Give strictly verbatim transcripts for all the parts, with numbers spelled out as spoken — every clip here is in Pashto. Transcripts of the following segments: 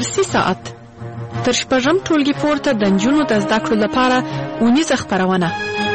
درسي ساعت تر شپږم ټولګي پورته د نجونو د زده کړو لپاره اونیزه خپرونه.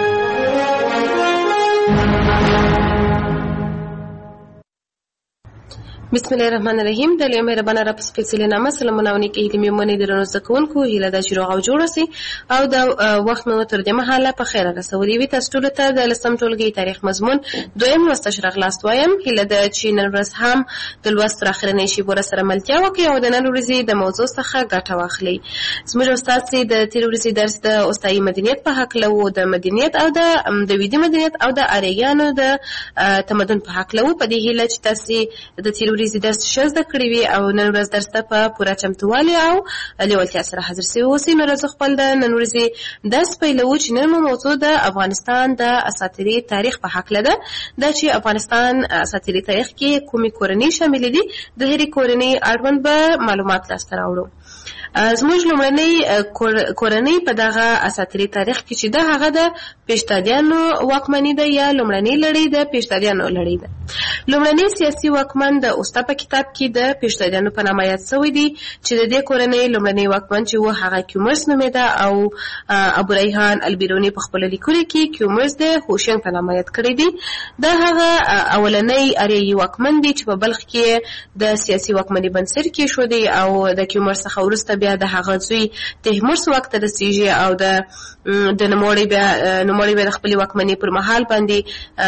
بسم الله الرحمن الرحیم. د لوی مهربانه رب سپېڅلې نامه سلامونه او نیکې هیلې مې منې درنو زده کوونکو هیله ده چې روغ او جوړ اوسئ او د وخت مو تر دې مهاله په خیر رسولي وي. تاسو ټولو ته د لسم ټولګي تاریخ مضمون دویم لوست ته راغلاست وایم. هیله ده چې نن ورځ هم د لوست تر اخرنۍ شېبو سره ملتیا وکړئ او د نن ورځې د موضوع څخه ګټه واخلئ. زموږ استاد چې د تېرې ورځې درس د استایي مدنیت په هکله و، د مدنیت او د د ویدي مدنیت او د آریایانو د تمدن په هکله و. په دې هیله چې تاسې د تېرې ورځې درس ښه زده کړي وي او نن ورځ درس ته په پوره چمتووالي او لیوالتیا سره حاضر سوي اوسئ. نو راځو خپل د نن ورځې درس پیلوو چې نن مو موضوع د افغانستان د اساطیري تاریخ په هکله ده. دا چې افغانستان اساطیري تاریخ کې کومې کورنۍ شاملې دي، د هرې کورنۍ اړوند به معلومات لاسته راوړو. زموږ لومړنۍ کورنۍ په دغه اساطیري تاریخ کې چې ده هغه د پیشتادیانو واکمني ده یا لومړنۍ لړۍ د پیشتادیانو لړۍ ده. لومړنۍ سیاسي واکمن د اوستا په کتاب کې د پیشتادیانو په نامه یاد شوی دی چې د دې کورنۍ لومړنۍ واکمن چې و هغه کیومرث نومېده او ابو ریحان البیروني په خپل لیکلو کې کیومرث د هوشنګ په نامه یاد کړی دی. دا هغه اولنۍ اریایي واکمن دی چې په بلخ کې د سیاسي واکمنۍ بنسټ کېښودی او د کیومرث څخه وروسته بیا د هغه زوی تیمور واک ته رسیږي او د د نوموړي بیا نوموړي بیا د خپلې واکمنۍ پر مهال باندې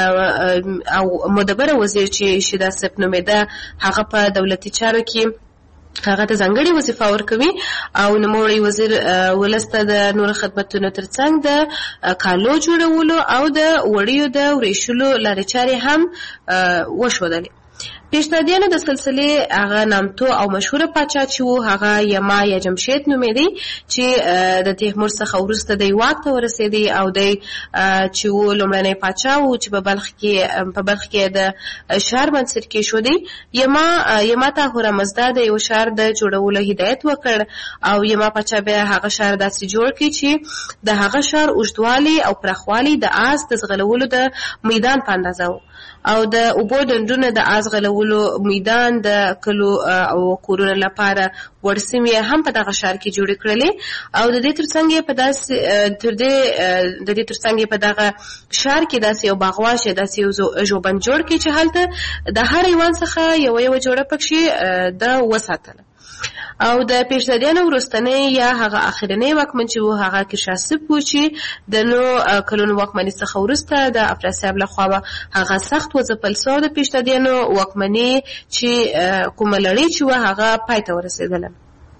او مدبره وزیر چې شیدا صف نومېده هغه په دولتي چارو کې هغه ته ځانګړې وظیفه ورکوي او نوموړی وزیر ولس ته د نورو خدمتونو ترڅنګ د کالو جوړولو او د وړیو د وریشلو لارې چارې هم وښودلې. پیشتادیانو د سلسلې هغه نامتو او مشهوره پاچا چې و هغه یما یا جمشید نومېدی چې د تیمور څخه وروسته دی واک ته ورسېدی او دی چې و لومړنی پاچا و چې په بلخ کې په بلخ کې د ښار بنسټ کېښودی. یما یما ته هورمزدا د یو ښار د جوړولو هدایت وکړ او یما پاچا بیا هغه ښار داسې جوړ کړي چې د هغه ښار اوږدوالی او پراخوالی د آس د ځغلولو د میدان په اندازه و او د اوبو ډنډونه د آس غلولو میدان د کلو او کورونو لپاره ورسمې هم په دغه ښار کې جوړې کړلې او د دې ترڅنګ یې په داسې تر دې د دې ترڅنګ یې په دغه ښار کې داسې یو باغواش داسې یو ژوبند جوړ کړي چې هلته د هر حیوان څخه یوه یوه جوړه پکښې د وساتله. او د پیشتادیانو وروستنی یا هغه اخرنی واکمن چې و هغه کشاسپ و چې د نو کلونو واکمنۍ څخه وروسته د افراسیاب لخوا هغه سخت وځپل سو. د پیشتادیانو واکمنۍ چې کومه لړۍ چې و هغه پای ته ورسېدله.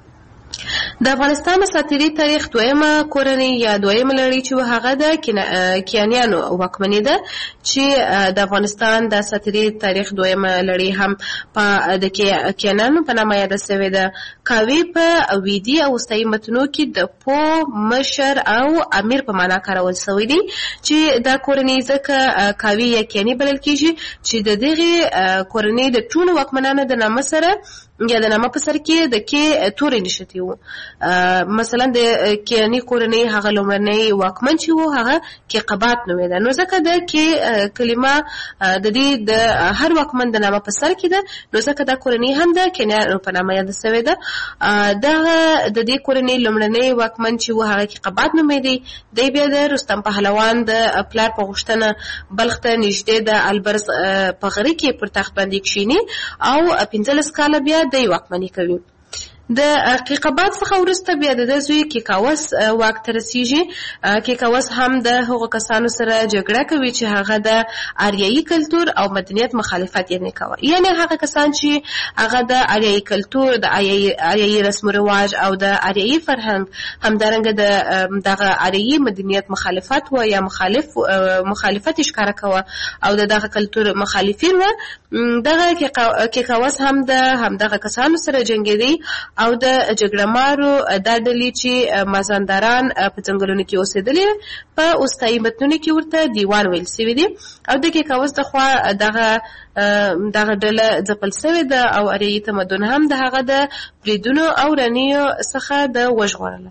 د افغانستان اساطیري تاریخ دویمه کورنۍ یا دویمه لړۍ چې و هغه د کیانیانو واکمنۍ ده چې د افغانستان د اساطیري تاریخ دویمه لړۍ هم په د کیانیانو په نامه یاده سوې ده. کاوی په ویدي او اوستایي متنو کې د پو مشر او امیر په معنا کارول سوی دی چې دا کورنۍ ځکه کاوی یا کیانی بلل کېږي چې د دغې کورنۍ د ټولو واکمنانو د نامه سره یا د نامه په سر کې د کې تورې نښتي وو. مثلا د کیانی کورنۍ هغه لومړنی واکمن چې وو هغه کیقبات نومېده. نو ځکه د کې کلمه د دې د هر واکمن د نامه په سر کې ده نو ځکه دا کورنۍ هم د کیانیانو په نامه یاده سوې ده. دغه د دې کورنۍ لومړنی واکمن چې وو هغه کیقبات نومېدی. دی بیا د رستم پهلوان د پلار په غوښتنه بلخ ته نږدې د البرز په غره کې پر تخت باندې کښیني او پنځلس کاله بیا دی واکمني کوي. د کیقبات څخه وروسته بیا د زوی کیکاوس واک ته رسیږي. کیکاوس هم د هغو کسانو سره جګړه کوي چې هغه د آریایي کلتور او مدنیت مخالفت یې نه کوي، یعنی هغه کسان چې هغه د آریایي کلتور د آریایي رسم و رواج او د آریایي فرهنګ همدارنګه د دغه آریایي مدنیت مخالفت و یا مخالف مخالفت یې ښکاره کوه او د دغه کلتور مخالفین و. دغه کیکاوس هم د همدغه کسانو سره جنګېدی او د جګړه مارو دا ډلې چې مازندران په ځنګلونو کې اوسېدلې په اوستایي متنونو کې ورته دیوان ویل سوي دي او د کیکاوس د خوا دغه دغه ډله ځپل سوې ده او اریایي تمدن هم د هغه د بریدونو او رنیو څخه د وژغورله.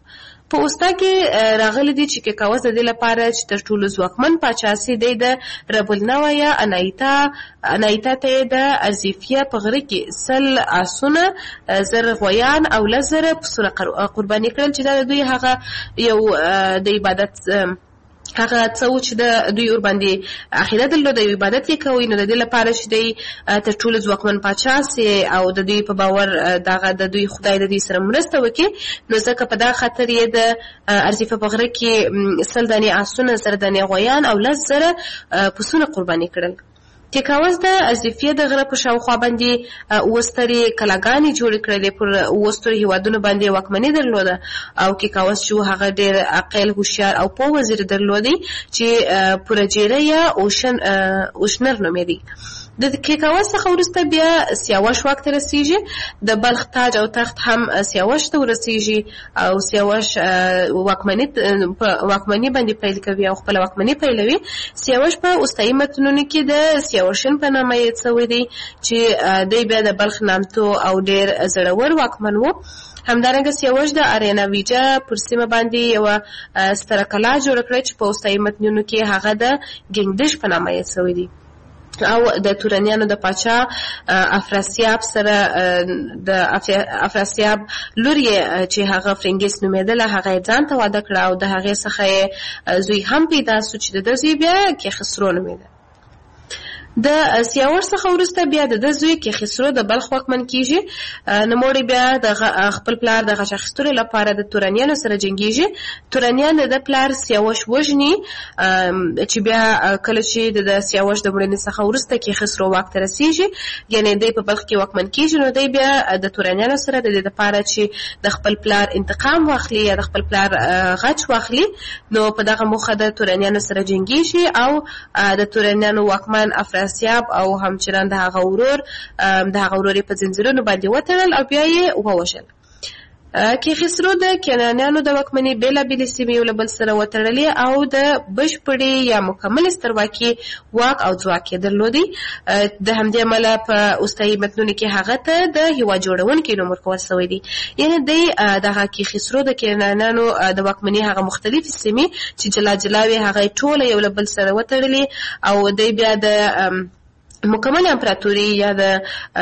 په اوستا کې راغلي دي چې کیکاوس د دې لپاره چې تر ټولو ځواکمن پاچا سي دی د رب النوع یا انایتا انایتا ته د ارزیفیه په غره کې سل آسونه زر غویان او لزر پسونه قرباني کړل چې دا دوی هغه یو د عبادت هغه څو چې د دوی ور باندې عقیده درلوده د عبادت یې کوي نو د دې لپاره چې دی تر ټولو ځواکمن پاچا سي او د دوی په باور دغه د دوی خدای د دې سره مرسته وکړي نو ځکه په دا خاطر یې د ارزیفه په غره کې سل دانې آسونه زر دانې غویان او لس زره پسونه قرباني کړل. کیکاوس د ارزیفیه د غره په شاوخوا باندې اوستري کلاګانې جوړې کړلې پر اوستري هیوادونو باندې واکمني درلوده او کیکاوس چې هغه ډېر عاقل هوښیار او په وزیر درلودي چې پرجیره یا اوشن اوشنر نومېدی. د کیکاوس څخه وروسته بیا سیاوش واک ته رسیږي د بلخ تاج او تخت هم سیاوش ته ورسیږي او سیاوش واکمني واکمني باندې پیل کوي او خپل واکمني پیلوي. سیاوش په اوستایي متنونو کې د سیاوشن په نامه یې څوی دی چې دی بیا د بلخ نامتو او ډېر زړور واکمن و. همدارنګه سیاوش د اریناویجا پر سیمه باندې یو ستره کلا جوړ کړه چې په اوستایي متنونو کې هغه د ګنگدش په نامه یې څوی دی او د تورانیانو د پاچا افراسیاب سره د افراسیاب لور یې چې هغه فرنګیس نومېدله هغه ځان ته واده کړه او د هغې څخه زوی هم پیدا سو چې د ده زوی بیا کیخسرو نومېده. د سیاوش څخه وروسته بیا د ده زوی کیخسرو د بلخ واکمن کیږي. نوموړی بیا د خپل پلار د غچ اخیستلو لپاره د تورانیانو سره جنګیږي. تورانیان د ده پلار سیاوش وژني چې بیا کله چې د سیاوش د مړینې څخه وروسته کیخسرو واک ته رسیږي یعنې دی په بلخ کې واکمن کیږي نو دی بیا د تورانیانو سره د دې لپاره چې د خپل پلار انتقام واخلي یا د خپل پلار غچ واخلي نو په دغه موخه د تورانیانو سره جنګیږي او د تورانیانو واکمن افراسیاب او همچنان د هغه ورور د هغه ورور په زنځیرونو باندې وتړل او بیا یې ووژل. کیخسرو د کنعانیانو د واکمنۍ بېلابېلې سیمې یو له بل سره وتړلې او د بشپړې یا مکملې سترواکۍ واک او ځواک یې درلودی. د همدې امله په اوستایي متنونو کې هغه ته د هیواد جوړونکي نوم ورکول سوی دی. یعنې دی دغه کیخسرو د کنعانیانو د واکمنۍ هغه مختلفې سیمې چې جلا جلا وې هغه یې ټوله یو له بل سره وتړلې او دی بیا د مکمل امپراتوري یا د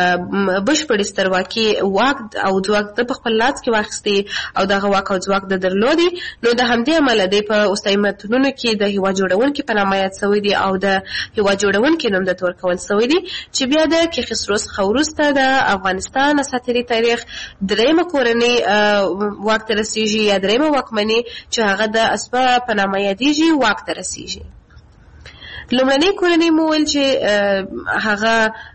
بشپړې سترواکۍ واک او ځواک د په خپل لاس کې واخیستي او دغه واک او ځواک د درلودي نو د همدې امله دی په اوستایي متنونو کې د هیواد جوړونکي په نامه یاد سوی دی او د هیواد جوړونکي نوم درته ورکول سوی دی چې بیا د کیخسرو څخه وروسته د افغانستان اساطیري تاریخ دریمه کورنۍ واک ته رسیږي یا دریمه واکمني چې هغه د اسپه په نامه یادیږي واک ته رسیږي. لومړنۍ کورنۍ مو ویل چې هغه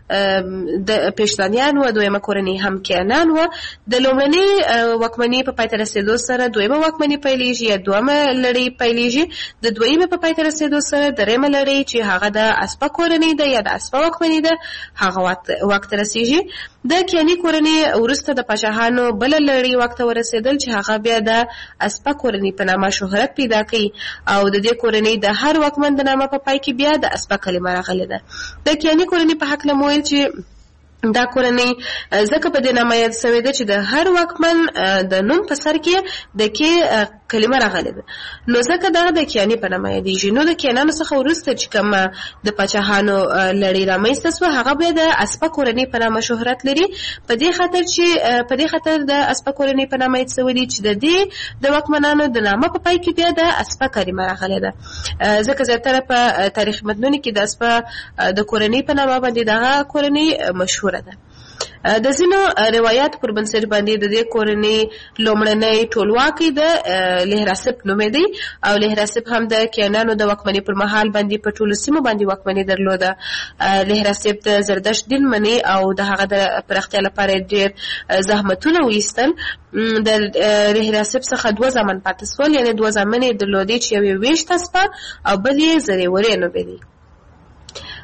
د پېشتانیان و دویمه کورنۍ هم کیانان و. د لومړنۍ واکمنۍ په پای ته رسېدو سره دویمه واکمنۍ پیلېږي یا دویمه لړۍ پیلېږي. د دویمې په پای ته رسېدو سره دریمه لړۍ چې هغه د اسپه کورنۍ ده یا د اسپه واکمنۍ ده هغه واک ته رسېږي. د کیاني کورنۍ وروسته د پاچاهانو بله لړۍ واک ته ورسېدل چې هغه بیا د اسپه کورنۍ په نامه شهرت پیدا کوي او د دې کورنۍ د هر واکمن د نامه په پای کې بیا د اسپه کلمه راغلې ده. د کیاني کورنۍ په هکله مو ویل چې دا کورنۍ ځکه په دې نامه یاد سوې ده چې د هر واکمن د نوم په سر کې د کې کلمه راغلې ده نو ځکه دغه د کیاني په نامه یادېږي. نو د کیانانو څخه وروسته چې کومه د پاچاهانو لړۍ رامنځته سوه هغه بیا د اسپه کورنۍ په نامه شهرت لري په دې خاطر چې په دې خاطر د اسپه کورنۍ په نامه یاد سوې دي چې د دې د واکمنانو د نامه په پای کې بیا د اسپه کلمه راغلې ده. ځکه زیاتره په تاریخ متنونو کې د اسپه د کورنۍ په نامه باندې دغه کورنۍ مشهور ده. د ځینو روایت پر بنسټ باندې د دې کورنۍ لومړنۍ ټولواکۍ د لهراسپ نومېدی او لهراسپ هم د کیانانو د واکمنۍ پر مهال باندې په ټولو سیمو باندې واکمنۍ درلوده. لهراسپ د زردشت دین منی او د هغه د پراختیا لپاره ډېر زحمتونه وایستل. د لهراسپ څخه دوه زامن پاتې سول یعنې دوه زامن یې درلودې چې یو یې ویشت اسپه او بل یې زریورې نومېدی.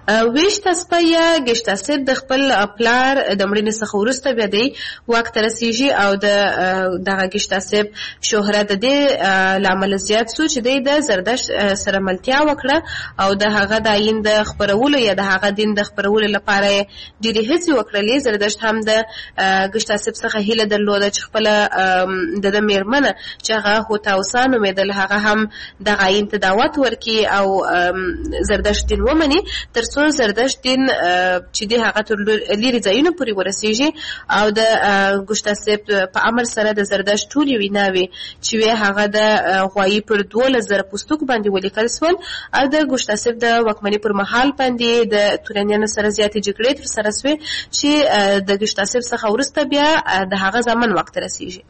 ویشت اسپه یا ګشتاسپ د خپل پلار د مړینې څخه وروسته بیا دی واک ته رسیږي او د دغه ګشتاسپ شهرت د دې له امله زیات شو چې دی د زردشت سره ملتیا وکړه او د هغه د آیین د خپرولو یا د هغه دین د خپرولو لپاره ډېرې هڅې وکړلې. زردشت هم د ګشتاسپ څخه هیله درلوده چې خپله د ده مېرمنه چې هغه هوتاوسا نومېدل هغه هم دغه آیین ته دعوت ورکړي او زردشت دین ومني، تر څو زردشت دین چې دی هغه تر لیرې ځایونو پورې ورسېږي او د ګشتاسپ په امر سره د زردشت ټولې ویناوې چې وې هغه د غوایي پر دولس زره پوستکو باندې ولیکل شول او د ګشتاسپ د واکمنۍ پر مهال باندې د تورانیانو سره زیاتې جګړې ترسره شوې چې د ګشتاسپ څخه وروسته بیا د هغه زمن وخت رسیږي.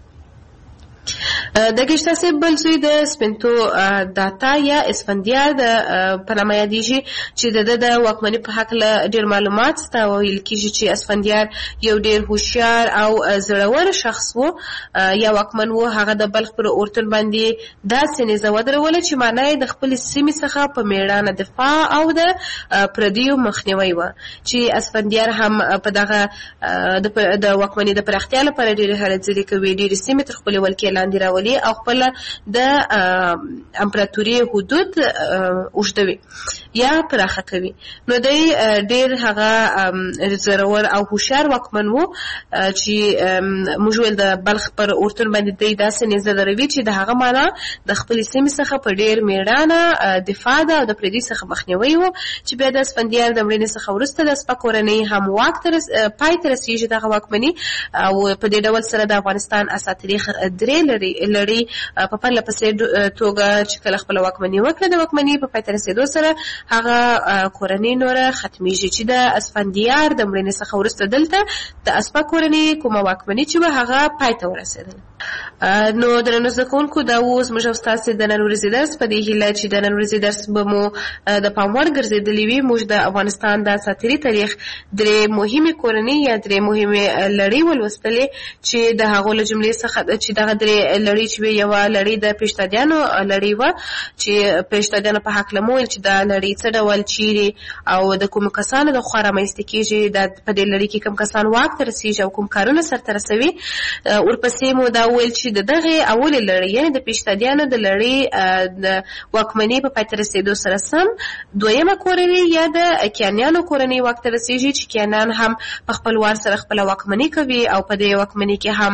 د ګشتاسپ بل زوی د سپنتو داتا یا اسفندیار د په نامه یادېږي چې د ده د واکمنۍ په هکله ډېر معلومات شته. ویل کېږي چې اسفندیار یو ډېر هوښیار او زړور شخص و یا واکمن و. هغه د بلخ پر اورتون باندې داسې نیزه ودروله چې معنا یې د خپلې سیمې څخه په مېړانه دفاع او د پردیو مخنیوی و چې اسفندیار هم په دغه د واکمنۍ د پراختیا لپاره ډېرې هلې ځلې کوي، ډېرې سیمې تر خپلې ولکې لاندې راولي او خپل د امپراتوري حدود اوږدوي یا پراخه کوي. نو دی ډېر هغه زړور او هوښیار واکمن و چې موږ ویل د بلخ پر اورتون باندې دی داسې نیزه دروي چې د هغه معنا د خپلې سیمې څخه په ډېر مېړانه دفاع ده او د پردي څخه مخنیوی و چې بیا د اسفندیار د مړینې څخه وروسته د سپه کورنۍ هم واک پای ته رسېږي دغه واکمني او په دې ډول سره د افغانستان اساطیري درې لري لړۍ په پرله پسې توګه چې کله خپله واکمني وکړه د واکمني په پای ته رسېدو سره هغه کورنۍ نوره ختمیږي چې د اسفندیار د مړینې څخه وروسته دلته د اسپه کورنۍ کومه واکمني چې وه هغه پای ته ورسېدله. نو درنو زده کوونکو دا اوس موږ او ستاسې د نن ورځې درس په دې هیله چې د نن ورځې درس به مو د پام وړ ګرځېدلی وي. موږ د افغانستان د اساطیري تاریخ درې مهمې کورنۍ یا درې مهمې لړۍ ولوستلې چې د هغو له جملې څخه چې دغه درې لړۍ چې وې یوه لړۍ د پیشتادیانو لړۍ وه چې پیشتادیانو په هکله مو ویل چې دا لړۍ څه ډول چیرې او د کومو کسانو د خوا رامنځته کېږي، دا په دې لړۍ کې کوم کسان واک ته رسېږي او کوم کارونه سرته رسوي. ورپسې مو دا ویل چې د دغې اولې لړۍ یعنې د پیشتادیانو د لړۍ د واکمنۍ په پای ته رسېدو سره سم دویمه کورنۍ یا د کیانیانو کورنۍ واک ته رسېږي چې کیانیان هم په خپل وار سره خپله واکمني کوي او په دې واکمنۍ کې هم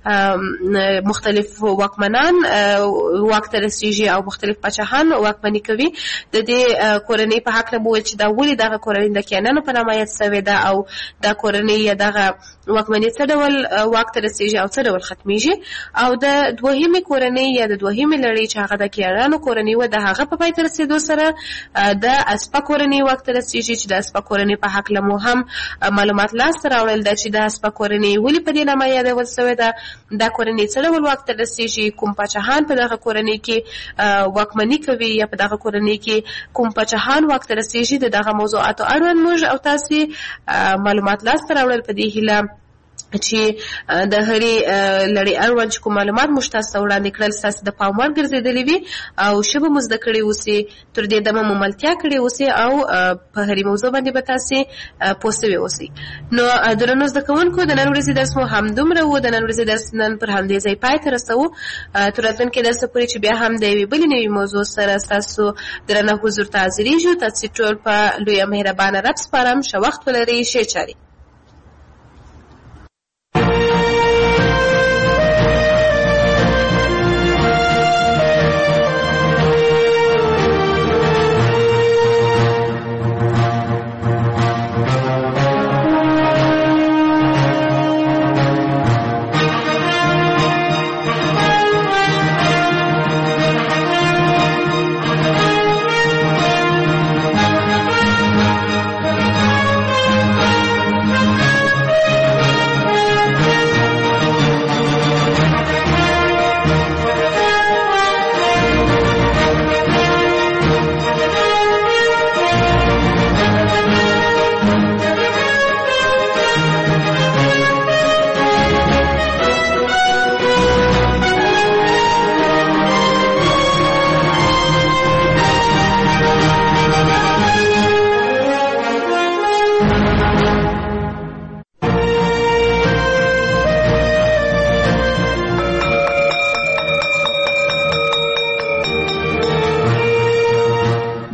مختلف واکمنان واک ته رسېږي او مختلف پاچاهان واکمني کوي. د دې کورنۍ په هکله مو ویل چې دا ولې دغه کورنۍ د کیانیانو په نامه یاد سوې ده او دا کورنۍ یا دغه واکمني څه ډول واک ته رسېږي او څه ډول ختمیږي. او د دوهمې کورنۍ یا د دوهمې لړۍ چې هغه د کیانیانو کورنۍ وه د هغه په پای ته رسېدو سره د اسپه کورنۍ واک ته رسېږي چې د اسپه کورنۍ په هکله مو هم معلومات لاسته راوړل ده چې د اسپه کورنۍ ولې په دې نامه یادول سوې ده، دا کورنۍ څه ډول واک ته رسېږي، کوم پاچاهان په دغه کورنۍ کې واکمني کوي یا په دغه کورنۍ کې کوم پاچاهان واک ته رسېږي. د دغه موضوعاتو اړوند موږ او تاسې معلومات لاسته راوړل په دې هیله چې د هرې لړۍ اړوند چې کوم معلومات موږ تاسو ته وړاندې کړل ستاسې د پام وړ ګرځېدلي وي او ښه به مو زده کړي اوسئ، تر دې دمه مو ملتیا کړې اوسئ او په هرې موضوع باندې به تاسې پوه سوي اوسئ. نو درنو زده کوونکو د نن ورځې درس مو همدومره و. د نن ورځې درس نن پر همدې ځای پای ته رسوو. تر راتلونکي درسه پورې چې بیا هم د یوې بلې نوې موضوع سره ستاسو درنه حضور ته حاضرېږو. تاسې ټول په لویه مهربانه رب سپارم. ښه وخت ولرئ. ښې چارې.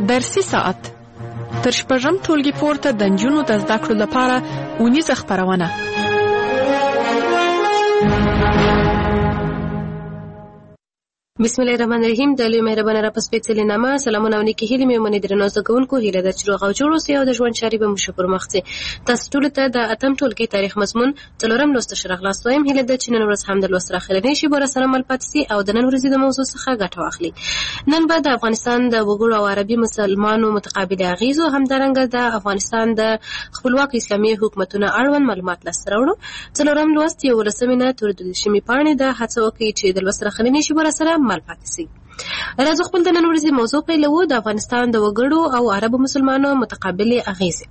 درسي ساعت تر شپږم ټولګي پورته د نجونو د زده کړو لپاره اونیزه خپرونه. بسم الله الرحمن الرحیم. د لوی مهربانه را په سپېڅلې نامه سلامونه او نیکې هیلې مې ومنئ. درنو زده کوونکو، هیله ده چې روغ او جوړ اوسئ او د ژوند چارې به مو ښه پر مخ ځي. تاسو ټولو ته د اتم ټولګي تاریخ مضمون څلورم لوست ښه راغلاست وایم. هیله ده چې نن ورځ هم د لوست راخیرنۍ شي به سره مل پاتې سي او د نن ورځې د موضوع څخه ګټه واخلي. نن به د افغانستان د وګړو او عربي مسلمانو متقابل اغیزو، همدارنګه د افغانستان د خپلواک اسلامي حکومتونو اړوند معلومات لاسته راوړو. څلورم لوست یولسمې نه تر دولسمې پاڼې ده. هڅه وکړئ چې د لوست راخیرنۍ شي به سره مل پاتې سي. راځو خپل د نن ورځې موضوع پیلوو. د افغانستان د وګړو او عربو مسلمانانو متقابلې اغیزې.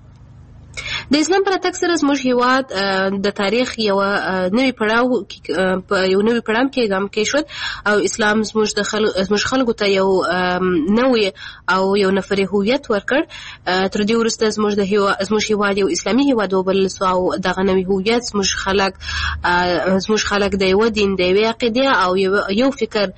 د اسلام پر راتګ سره زموږ هیواد د تاریخ یو نوی پړاو په یو نوی پړاو کې ګام کې شو او اسلام زموږ د خلکو زموږ خلکو ته یو نوی او یو نفري هویت ورکړ. تر دې وروسته زموږ د هیواد زموږ هیواد یو اسلامي هیواد وبلل سو او دغه نوی هویت زموږ خلک زموږ خلک د یو دین د یو عقیده او یو فکر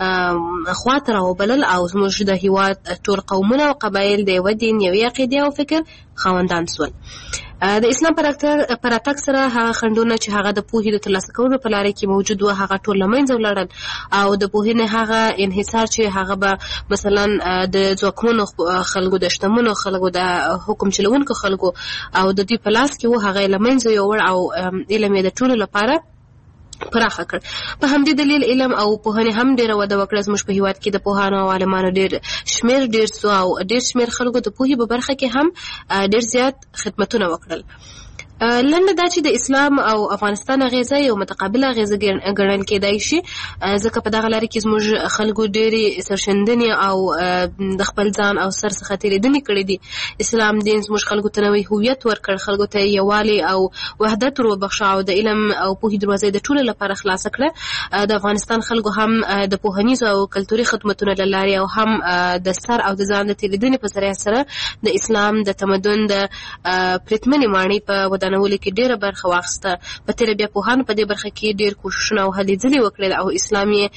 خواته راوبلل او زموږ د هیواد ټول قومونه او قبایل د یو دین یو عقیده او فکر خاوندان سول. د اسلام پر راتګ سره هغه خنډونه چې هغه د پوهې د ترلاسه کولو په لاره کې موجود و هغه ټول له منځه ولاړل او د پوهې نه هغه انحصار چې هغه به مثلا د ځواکمنو خلکو د شتمنو خلکو د حکم چلوونکو خلکو او د دوی په لاس کې و هغه له منځه یوړ او علم یې د ټولو لپاره پراخه کړ. په همدې دلیل علم او پوهنې هم ډېره وده وکړه. زموږ په هیواد کې د پوهانو او عالمانو ډېر شمېر ډېر سو او ډېر شمېر خلکو د پوهې په برخه کې هم ډېر زیات خدمتونه وکړل. لنډه دا چې د اسلام او افغانستان اغیزه یو متقابله اغیزه ګڼل کېدای شي، ځکه په دغه لاره کې زموږ خلکو ډېرې سرښندنې او د خپل ځان او سر څخه تېرېدنې کړې دي. اسلام دین زموږ خلکو ته نوی هویت ورکړ، خلکو ته یووالی او وحدت ور وبخښه او د علم او پوهې دروازې د ټولو لپاره خلاصه کړه. د افغانستان خلکو هم د پوهنیزو او کلتوري خدمتونو له لارې او هم د سر او د ځان د تېرېدنې په ذریعه سره د اسلام د تمدن د پرتمنې ماڼۍ په ودانولو کې ډېره برخه واخیسته. په تېره بیا پوهانو په دې برخه کې ډېر کوښښونه او هلې ځلې وکړل او اسلام یې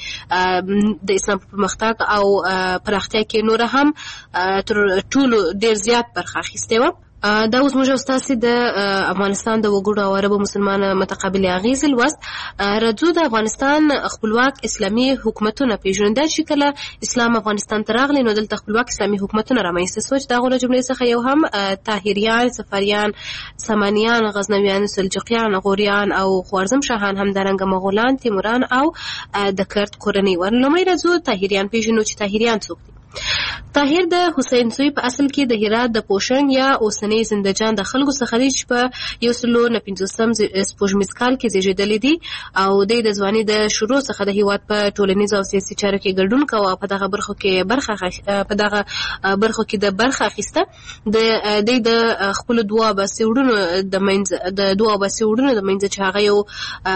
د اسلام په پرمختګ او پراختیا کې نوره هم تر ټولو ډېر زیات برخه اخیستې وه. دا اوس موږ ستاسې د افغانستان د وګړو او عربو مسلمانو متقابلې اغیزې لوست. راځو د افغانستان خپلواک اسلامي حکومتونه پېژنو. دا چې کله اسلام افغانستان ته راغلی نو دلته خپلواک اسلامي حکومتونه رامنځته سول چې د هغو له جملې څخه یو هم طاهریان، صفریان، سامانیان، غزنویان، سلجوقیان، غوریان او خوارزم شاهان، همدارنګه مغولان، تیموران او د کرد کورنۍ ور. لومړی راځو طاهریان پېژنو چې طاهریان څوک دي. طاهر د حسین سوی په اصل کې د هرات د پوشنګ یا اوسنۍ زندهجان د خلکو څخه دی چې په یو سلو نه پنځوسم سپوږمیز کال کې زیږېدلی دی او دی د ځوانۍ د شروع څخه د هیواد په ټولنیزو او سیاسي چارو کې ګډون کوه او په دغه برخو کې برخه په دغه برخو کې د برخه اخیسته. د دی د خپلو دوه عباسي وروڼو د منځ د دوه عباسي وروڼو د منځ چې هغه یو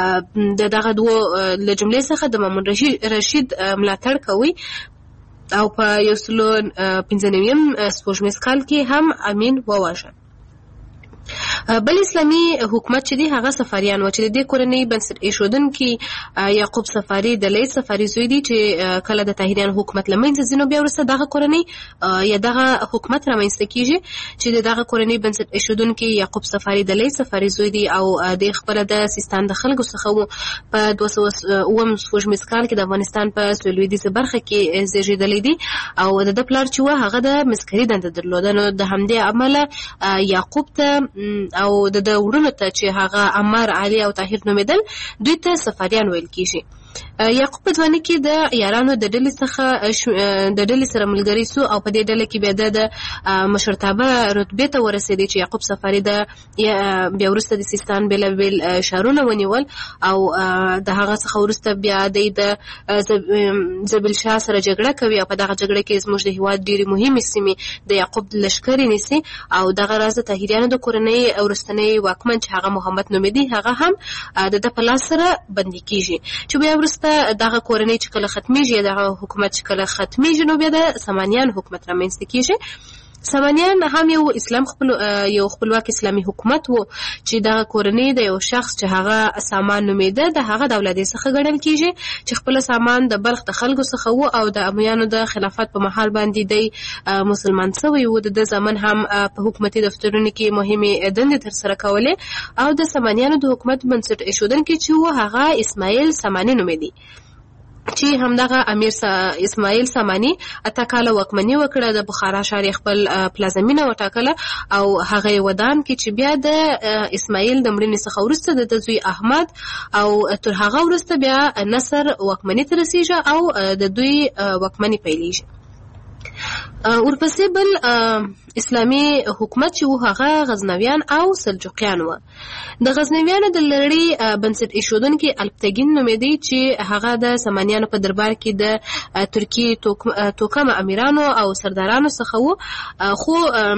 د دغه دوه له جملې څخه د مامون رشید ملاتړ کوي او په یو سلو پنځه نویم سپوږمیز کال کې هم امین وواژه. بل اسلامي حکومت چې دی هغه صفاریان و چې د دې کورنۍ بنسټ ایښودونکي یعقوب صفاري د لید صفاري زوی دی چې کله د طاهریان حکومت له منځه ځي نو بیا وروسته دغه کورنۍ یا دغه حکومت رامنځته کېږي چې د دغه کورنۍ بنسټ ایښودونکي یعقوب صفاري د لید صفاري زوی دی او د خپله د سیستان د خلکو څخه و. په دوه سوه اووم سپوږمیز کال کې د افغانستان په سویلویدیځه برخه کې زیږېدلی دی او د ده پلار چې و هغه د مسکري دنده درلوده. نو د همدې امله یعقوب ته او د وروڼو ته چې هغه عمر، علي او طاهر نومېدل دوی ته صفاریان ویل کېږي. یعقوب په ځوانۍ کې د یارانو د ډلې څخه د ډلې سره ملګری سو او په دې ډله کې بیا د مشرتابه رتبې ته ورسېدی چې یعقوب صفاري د بیا وروسته د سیستان بېلابېل ښارونه ونیول او د هغه څخه وروسته بیا دی د زبیل شاه سره جګړه کوي او په دغه جګړه کې زموږ د هېواد ډېرې مهمې سیمې د یعقوب لښکرې نیسي او دغه راز د طاهریانو د کورنۍ وروستنی واکمن چې هغه محمد نومېدی هغه هم د ده په لاس سره بندي کېږي. چې بیا وروسته دغه کورنۍ چې کله ختمیږي یا دغه حکومت چې کله ختمیږي نو بیا د سامانیان حکومت رامنځته کېږي. سامانیان هم یو اسلام خپل یو خپلواک اسلامي حکومت وو چې د کورنۍ د یو شخص چې هغه سامان نومیده د هغه د اولادې څخه ګڼل کیږي چې خپل سامان د بلخ د خلکو څخه وو او د امویانو د خلافت په محل باندې دی مسلمان شوی وو. د زمن هم په حکومتي دفترونو کې مهمه دندې تر سره کولې او د سامانیانو د حکومت بنسټ ایښودونکي چې وو هغه اسماعیل سامانی نومیدي چې همدغه امیر اسماعیل سامانی اته کاله واکمني وکړه د بخارا ښار خپل پلازمینه وټاکله او هغه ودان کې چې بیا د اسماعیل د مړینې څخه وروسته د زوی احمد او تر هغه وروسته بیا نصر واکمني ته رسیږي او د دوی واکمني پیلېږي. ورپسې بل اسلامي حکومت چې و هغه غزنویان او سلجوقیان و. د غزنویانو د لړۍ بنسټ ایښودونکي الپتګین نومیدي چې هغه د سامانیانو په دربار کې د ترکیې توکم امیرانو او سردارانو څخه و، خو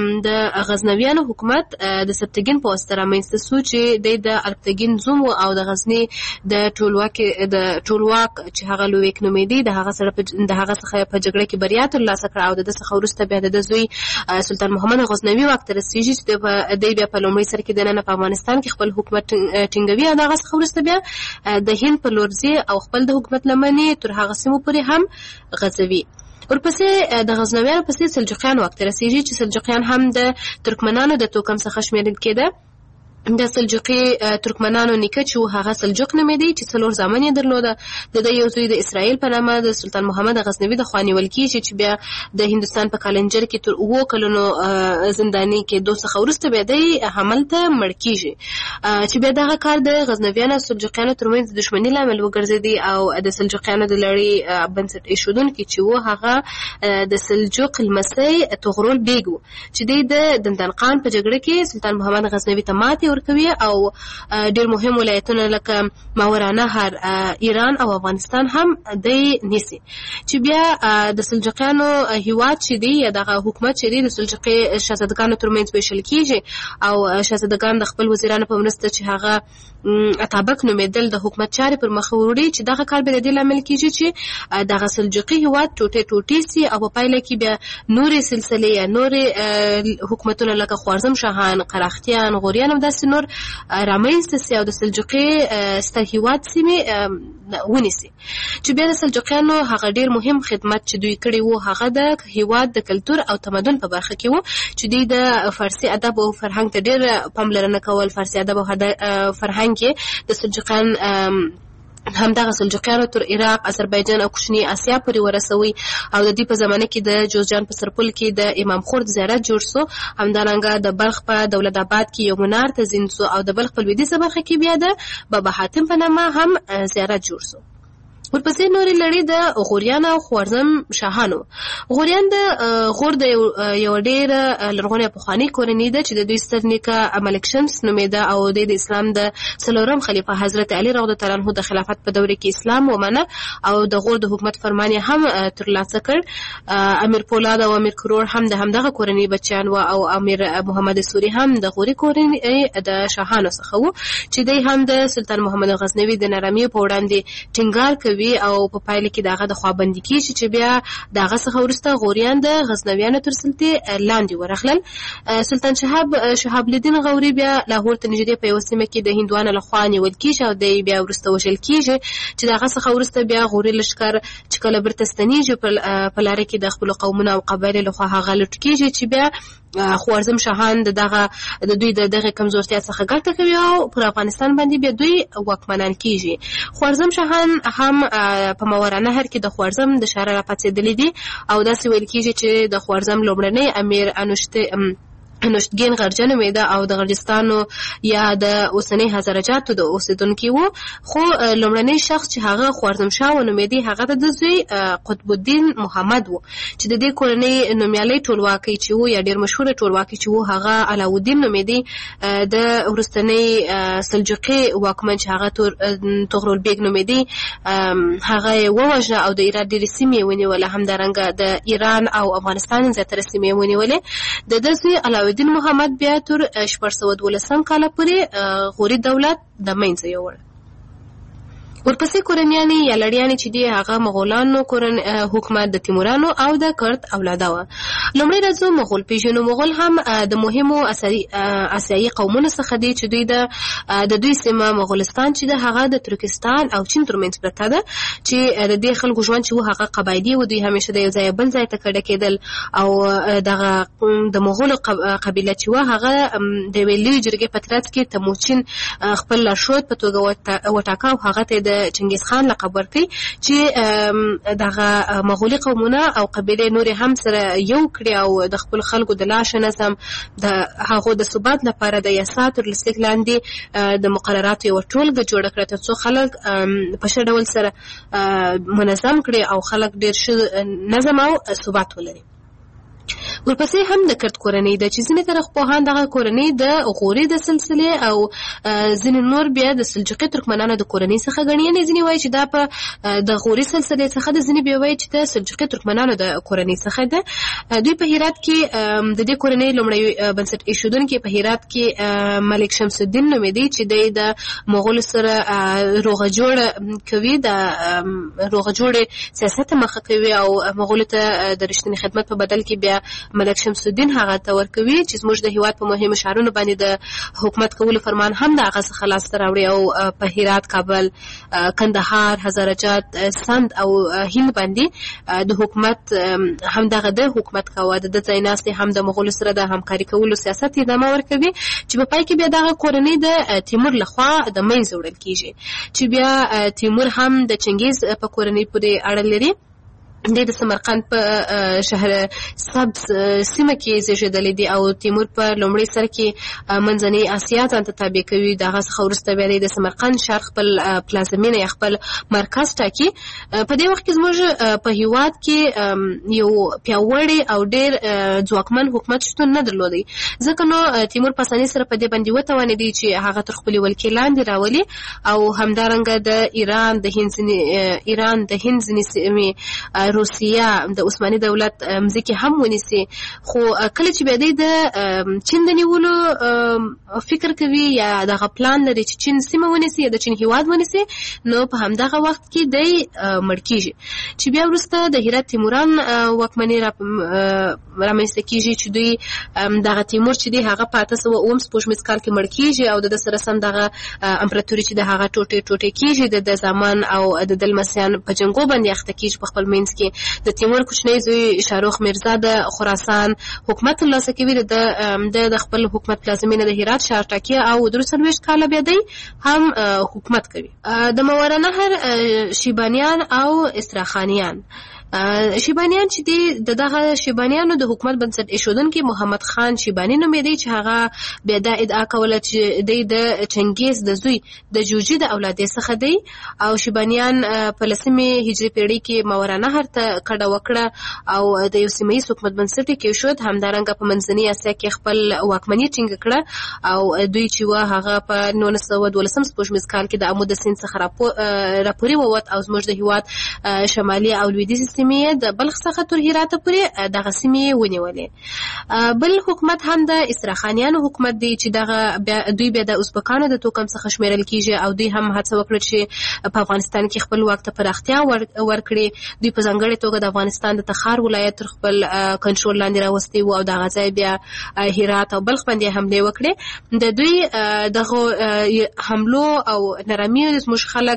د غزنویانو حکومت د سبتګین په واسطه رامنځته شو چې د الپتګین زوم او د غزنی د ټولواک د ټولواک چې هغه لویک نومیدي د هغه سره د هغه څخه په جګړه کې بریا ترلاسه کړه او د څخه وروسته بیا د زوی سلطان محمد غزنوي واک ته رسیږي چې د بیا په لومړي سر کې د نن په افغانستان کې خپل حکومت ټینګوي او دغه څخه وروسته بیا د هند په لور ځي او خپل د حکومت لمنې تر هغه سیمو پورې هم غځوي. ورپسې د غزنویانو پسې سلجوقیان واک ته رسیږي چې سلجوقیان هم د ترکمنانو د توکم څخه شمیرل کېده. د سلجوقي ترکمنانو نیکه چې هغه سلجوق نومیدي چې څلور زامن یې درلوده. د د یو زوی د اسرائیل په نامه د سلطان محمد غزنوي د خوا نیول کېږي چې بیا د هندوستان په کالنجر کې تر اووه کلونو زنداني کېدو څخه وروسته بیا دی حمل ته مړ کېږي چې بیا دغه کار د غزنویانو او سلجوقیانو ترمنځ د دښمني لامل وګرځېدی او د سلجوقیانو د لړۍ بنسټ ایښودونکي چې و هغه د سلجوق لمسی طغرل بیګ و چې دی د دندنقان په جګړه کې سلطان محمد غزنوي ته ماتې ورکوي او ډېر مهم ولایتونه لکه ماورانهر ایران او افغانستان هم دی نیسي چې بیا د سلجوقیانو هیواد چې دی یا دغه حکومت چې دی د سلجوقي شاهزادګانو ترمنځ ویشل کېږي او شاهزادګان د خپل وزیرانو په مرسته چې هغه اتابک نومیدل د حکومت چارې پر مخ وړي چې دغه کار به د دې لامل کېږي چې دغه سلجوقي هیواد ټوټې ټوټې سي او په پایله کې بیا نورې سلسلې یا نورې حکومتونه لکه خوارزم شاهان، قراختیان، غوریان او داسې نور رامنځته سي او د سلجوقي ستر هیواد سیمې ونیسي چې بیا د سلجوقیانو هغه ډېر مهم خدمت چې دوی کړی وو هغه د هیواد د کلتور او تمدن په برخه کې وو چې دوی د فارسي ادب او فرهنګ ته ډېر پاملرنه کول. فارسي ادب او فرهنګ کې د سلجوقیان همدغه سلجوقیانو تر عراق، آذربایجان او کوچني اسیا پورې ورسوي او د دې په زمانه کې د جوزجان په سرپل کې د امام خورد زیارت جوړ سو. همدارنګه د بلخ په دولت آباد کې یو منار تزین سو او د بلخ په لویدیځه برخه کې بیا د بابا حاتم په نامه هم زیارت جوړ سو. ورپسې نورې لړۍ د غوریان او خوارزم شاهانو. غوریان د غور د یو ډېره لرغونې پخوانۍ کورنۍ ده چې د دوی ستر نیکه ملک شمس نومیده او د اسلام د څلورم خلیفه حضرت علي رضی الله عنه د خلافت په دوره کې اسلام ومنه او د غور د حکومت فرمان هم ترلاسه کړ. امیر پولاد او امیر کرور هم د همدغه کورنۍ بچیان و او امیر محمد سوري هم د غوري کورنۍ د شاهانو څخه و چې دوی هم د سلطان محمد غزنوي د نرمۍ په وړاندې ټینګار کوي او په پایله کې دغه د خوابندي کیږي چې بیا دغه څخه وروسته غوریان د غزنویانو تر سلطې لاندې ورغلل. سلطان شهاب شهاب الدین غوري بیا لاهور ته نږدې په یو سیمه کې د هندوانو لخوا نیول کیږي او دی بیا وروسته وژل کیږي چې دغه څخه وروسته بیا غوري لښکر چې کله بیرته ستنیږي په لاره کې د خپلو قومونو او قبایلو لخوا هغه لوټ کیږي چې بیا خوارزم شاهان د دغه د دوی د دغه کمزورتیا څخه ګټه کوي او پر افغانستان باندې بیا دوی واکمنان کیږي. خوارزم شاهان هم په ماورانهر کې د خوارزم د شهر راپاڅېدلي دي او داسې ویل کیږي چې د خوارزم لومړنی امیر انوشته نوشتګین غرجه نومیده او د غرجستانو یا د اوسنۍ هزارجاتو د اوسیدونکي وو، خو لومړنی شخص چې هغه خوارزم شاه ونومیدي هغه د زوی قطب الدین محمد وو چې د دې کورنۍ نومیالي ټولواکي چې وو یا ډېر مشهور ټولواکي چې وو هغه علاءالدین نومیدي. د وروستنۍ سلجوقي واکمن چې هغه طغرل بیګ نومیدي هغه یې ووژنه او د ایران ډېرې سیمې یې ونیولې. همدارنګه د ایران او افغانستان زیاتره سیمې یې ونیولې. د ده زوی علاءالدین محمد بیا تر شپږ سوه دولسم کاله پورې غوري دولت د منځه یووړ. ورپسې کورنیان یا لړیان چې دي هغه مغولانو کورن حکومت د تیمورانو او د کرد اولاده و. لومړی راځو مغول پیژنو. مغول هم د مهمو آسیایي قومونو څخه دي چې دوی د د دوی سیمه مغولستان چې د هغه د ترکستان او چین ترمنځ پرته ده چې د دې خلکو ژوند چې و هغه قبایلي و. دوی همیشه د یو ځای بل ځای ته کډه کېدل او دغه د مغولو قبیله چې و هغه د یوې لویې جرګې په ترڅ کې تموچین خپل لارښود په توګه وټاکه او هغه ته د چنګیز خان لقب ورکړي چې دغه مغولي قومونه او قبیلې نورې هم سره یو کړي او د خپل خلکو د لاشه نظم د هغو د ثبات لپاره د یاسا تر لیک لاندې د مقرراتو یوه ټولګه جوړه کړه تر څو خلک په ښه ډول سره منظم کړي او خلک ډېر ښه نظم او ثبات ولري. ورپسې هم د کرد کورنۍ ده چې ځینې تاریخپوهان دغه کورنۍ د غوري د سلسلې او ځینې نور بیا د سلجوقي ترکمنانو د کورنۍ څخه ګڼي. یعنې ځینې وایي چې دا په د غوري سلسلې څخه ده، ځینې بیا وایي چې د سلجوقي ترکمنانو د کورنۍ څخه ده. دوی په هرات کې د دې کورنۍ لومړی بنسټ ایښودونکی په هرات کې ملک شمس الدین نومېدی چې دی د مغولو سره روغه جوړه کوي، د روغه جوړې سیاست مخه کوي او مغولو ته د رښتینې خدمت په بدل کې بیا ملک شمس الدین هغه ته ورکوي چې زموږ د هیواد په مهمو ښارونو باندې د حکومت کولو فرمان هم د هغه څخه لاسته راوړي او په هرات، کابل، کندهار، هزارجات، سند او هند باندې د حکومت هم دغه د حکومت کاوه. د ځای ناستې هم د مغولو سره د همکاري کولو سیاست ادامه ورکوي چې په پای کې بیا دغه کورنۍ د تیمور لخوا د منځه وړل کیږي چې بیا تیمور هم د چنګیز په کورنۍ پورې اړه لري. د سمرقند په شهر سبز سیمه کې زیږېدلی دی او تیمور په لومړي سر کې منځنۍ اسیا ته تابع کوي. د هغه څخه وروسته بیا د سمرقند ښار خپل پلازمینه یا خپل مرکز ټاکي. په دې وخت کې زموږ په هیواد کې یو پیاوړی او ډېر ځواکمن حکومت شتون نه درلودی، ځکه نو تیمور په اسانۍ سره په دې باندې وتوانېدی چې هغه تر خپلې ولکې لاندې راولي او همدارنګه د ایران د هند ایران د هند ځینې سیمې روسیه د عثماني دولت مځکې هم ونیسي. خو کله چې بیا دی د چین د نیولو فکر کوي یا دغه پلان لري چې چین سیمه ونیسي یا د چین هیواد ونیسي، نو په همدغه وخت کې دی مړ کیږي چې بیا وروسته د هرات تیموران واکمني رامنځته کیږي چې دوی دغه تیمور چې دی هغه په اته سوه اووم سپوږمیز کال کې مړ کیږي او د سره سم دغه امپراتوري چې د هغه ټوټې ټوټې کیږي د زمان او د دلمسیان په جنګو باندې اخته کیږي. په خپل منځ کې د تیمور کوچنی زوی شاروخ میرزا د خراسان حکومت ترلاسه کوي، د د خپل حکومت پلازمینه د هرات ښار ټاکي او درې څلوېښت کاله بیا دی هم حکومت کوي. د ماوراءالنهر شیبانیان او استراخانیان شیبانیان چې دی د دغه شیبانیانو د حکومت بنسټ ایښودونکی محمد خان شیباني نومېدی چې هغه بیا دا ادعا کوله چې دی د چنګیز د زوی د جوجي د اولادې څخه دی او شیبانیان په لسمې هجري پیړۍ کې ماوراءالنهر ته کډه وکړه او د یو سیمه ییز حکومت بنسټ یې کېښود. همدارنګه په منځنۍ اسیا کې خپل واکمني ټینګه کړه او دوی چې وه هغه په نولس سوه دولسم سپوږمیز کال کې د امو د سیند څخه راپورې ووت او زموږ د هېواد شمالي او لویدیځې سیمې د بلخ څخه تر هراته پورې دغه سیمې ونیولې. بل حکومت هم د استراخانیانو حکومت دی چې دغه دوی بیا د ازبکانو د توکم څخه شمیرل کیږي او دوی هم هڅه وکړه چې په افغانستان کې خپل واک ته پراختیا ورکړي. دوی په ځانګړې توګه د افغانستان د تخار ولایت تر خپل کنټرول لاندې راوستی و او دغه ځای بیا هرات او بلخ باندې حملې وکړې. د دوی دغه حملو او نرمیو زموږ خلک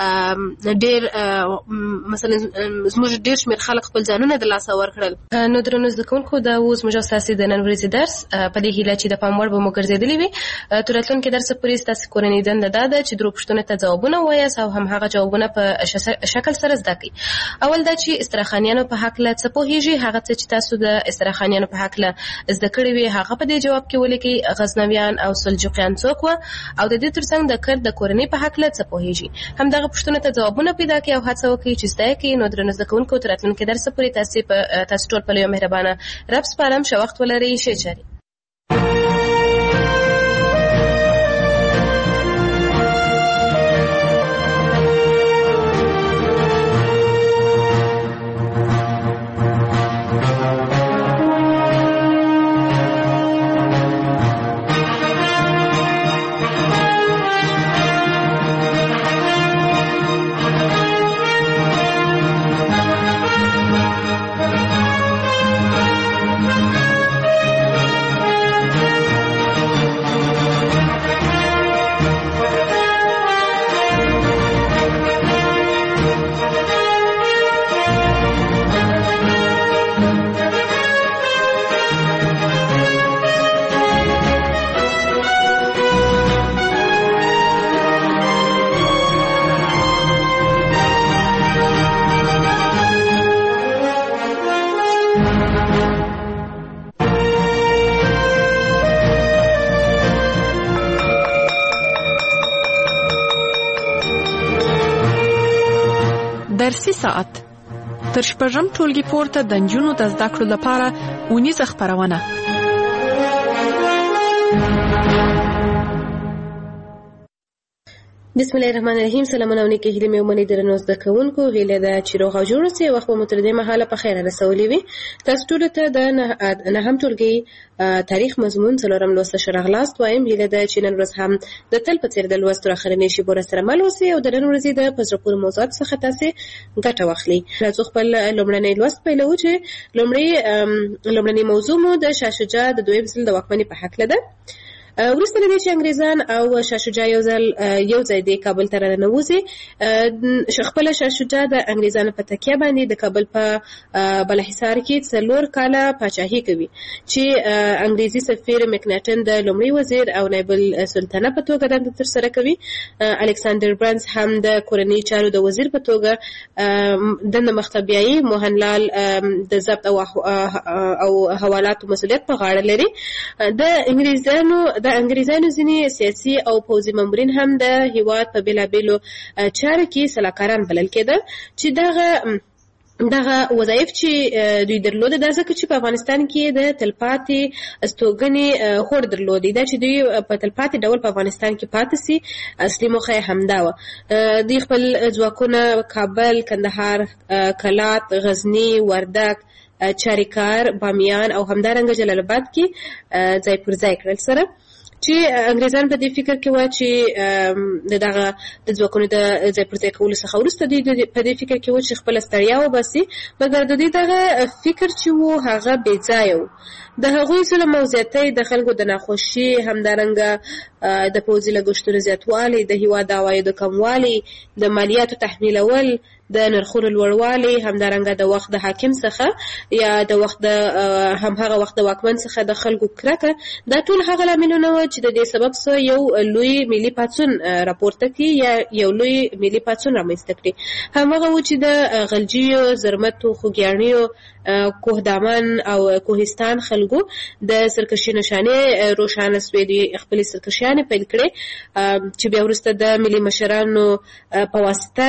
ډېر مثلا زموږ ډېر شمېر خلک خپل ځانونه د لاسه ورکړل. نو درنو زده کوونکو دا اوس زموږ او ستاسې د نن ورځې درس په دې هیله چې د پام وړ به مو ګرځېدلي وي. تر راتلونکي درسه پورې ستاسې کورنۍ دنده دا ده چې درو پوښتنو ته ځوابونه ووایاست او همهغه جوابونه په شکل سره زده کړئ. اول دا چې استراخانیانو په هکله څه پوهېږي، هغه څه چې تاسو د استراخانیانو په هکله زده کړي وي هغه په دې جواب کې ولیکئ. غزنویان او سلجوقیان څوک وه او د دې ترڅنګ د کرد د کورنۍ په هکله څه پوهېږي. همدغه پوښتنو ته ځوابونه پیدا کړئ او هڅه وکړئ چې زده یې کړئ. نو درنو زده کوونکو تر راتلونکي درسه پورې تاسې په تاسو ټول په یو مهربانه رب سپارم. ښه وخت ولرئ. ښې چارې. درسي ساعت تر شپږم ټولګي پورته د نجونو د زده کړو لپاره اونیزه خپرونه. بسم الله الرحمن الرحیم. سلامونه او نیکې هیلې مې ومنئ درنو زده کوونکو. هیله ده چې روغ او جوړ اوسئ. وخت به مو تر دې مهاله په خیره رسولي وي. تاسو ټولو ته د نهم ټولګي تاریخ مضمون څلورم لوست ښه راغلاست وایم. هیله ده چې نن ورځ هم د تل په څېر د لوستو راخرنې شیبو راسره مل اوسئ او د نن ورځې د په زړه پورې موضوعاتو څخه تاسې ګټه واخلئ. راځو خپل لومړنی لوست پیلوو چې لومړی لومړنۍ موضوع مو د شاه شجاع د دویم ځل د واکمنۍ په هکله ده. وروسته له دې چې انګریزان او شاه شجاع یو ځل یو ځای د کابل ته راننوځي، خپله شاه شجاع د انګریزانو په تکیه باندې د کابل په بالاحصار کې څلور کاله پاچاهي کوي چې انګریزي سفیر مکناټن د لومړي وزیر او نایب السلطنه په توګه دنده ترسره کوي. الکساندر برنس هم د کورنۍ چارو د وزیر په توګه دنده مخته بیایي. موهنلال د ضبط او او حوالاتو مسؤلیت په غاړه لري. د انګریزانو د انګریزانو ځینې سیاسي او پوځي مامورین هم د هیواد په بېلابېلو چارو کې سلاکاران بلل کېدل چې دغه دغه وظایف چې دوی درلوده دا ځکه چې په افغانستان کې د تلپاتې استوګنې هوډ درلودی، دا چې دوی په تلپاتې ډول په افغانستان کې پاتې سي. اصلي موخه یې همدا وه. دوی خپل ځواکونه کابل، کندهار، کلات، غزني، وردګ، چاریکار، بامیان او همدارنګه جلال آباد کې ځای پر ځای کړل سره چې انګریزان په دې فکر کې وه چې د دغه د ځواکونو د ځای پر ځای کولو څخه وروسته دوی په دې فکر کې وه چې خپله ستړیا وباسي، مګر د دوی دغه فکر چې و هغه بې ځایه و. د هغوی ظلم او زیاتۍ، د خلکو د ناخوښي، همدارنګه د پوځي لګښتونو زیاتوالی، د هېواد د عوایدو کموالی، د مالیاتو تحمیلول، د نرخونو لوړوالی، همدارنګه د وخت د حاکم څخه یا د وخت د همهغه وخت د واکمن څخه د خلکو کرکه، دا ټول هغه لاملونه وو چې د دې سبب څخه یو لوی ملي پاڅون راپورته کړي یا یو لوی ملي پاڅون رامنځته کړي. همهغه و چې د غلجیو، زرمتو، خوږیاڼیو، کوهدامن او کوهستان خلکو د سرکشي نشانې روښانه سوې. دوی خپلې سرکشیانې پیل کړې چې بیا وروسته د ملي مشرانو په واسطه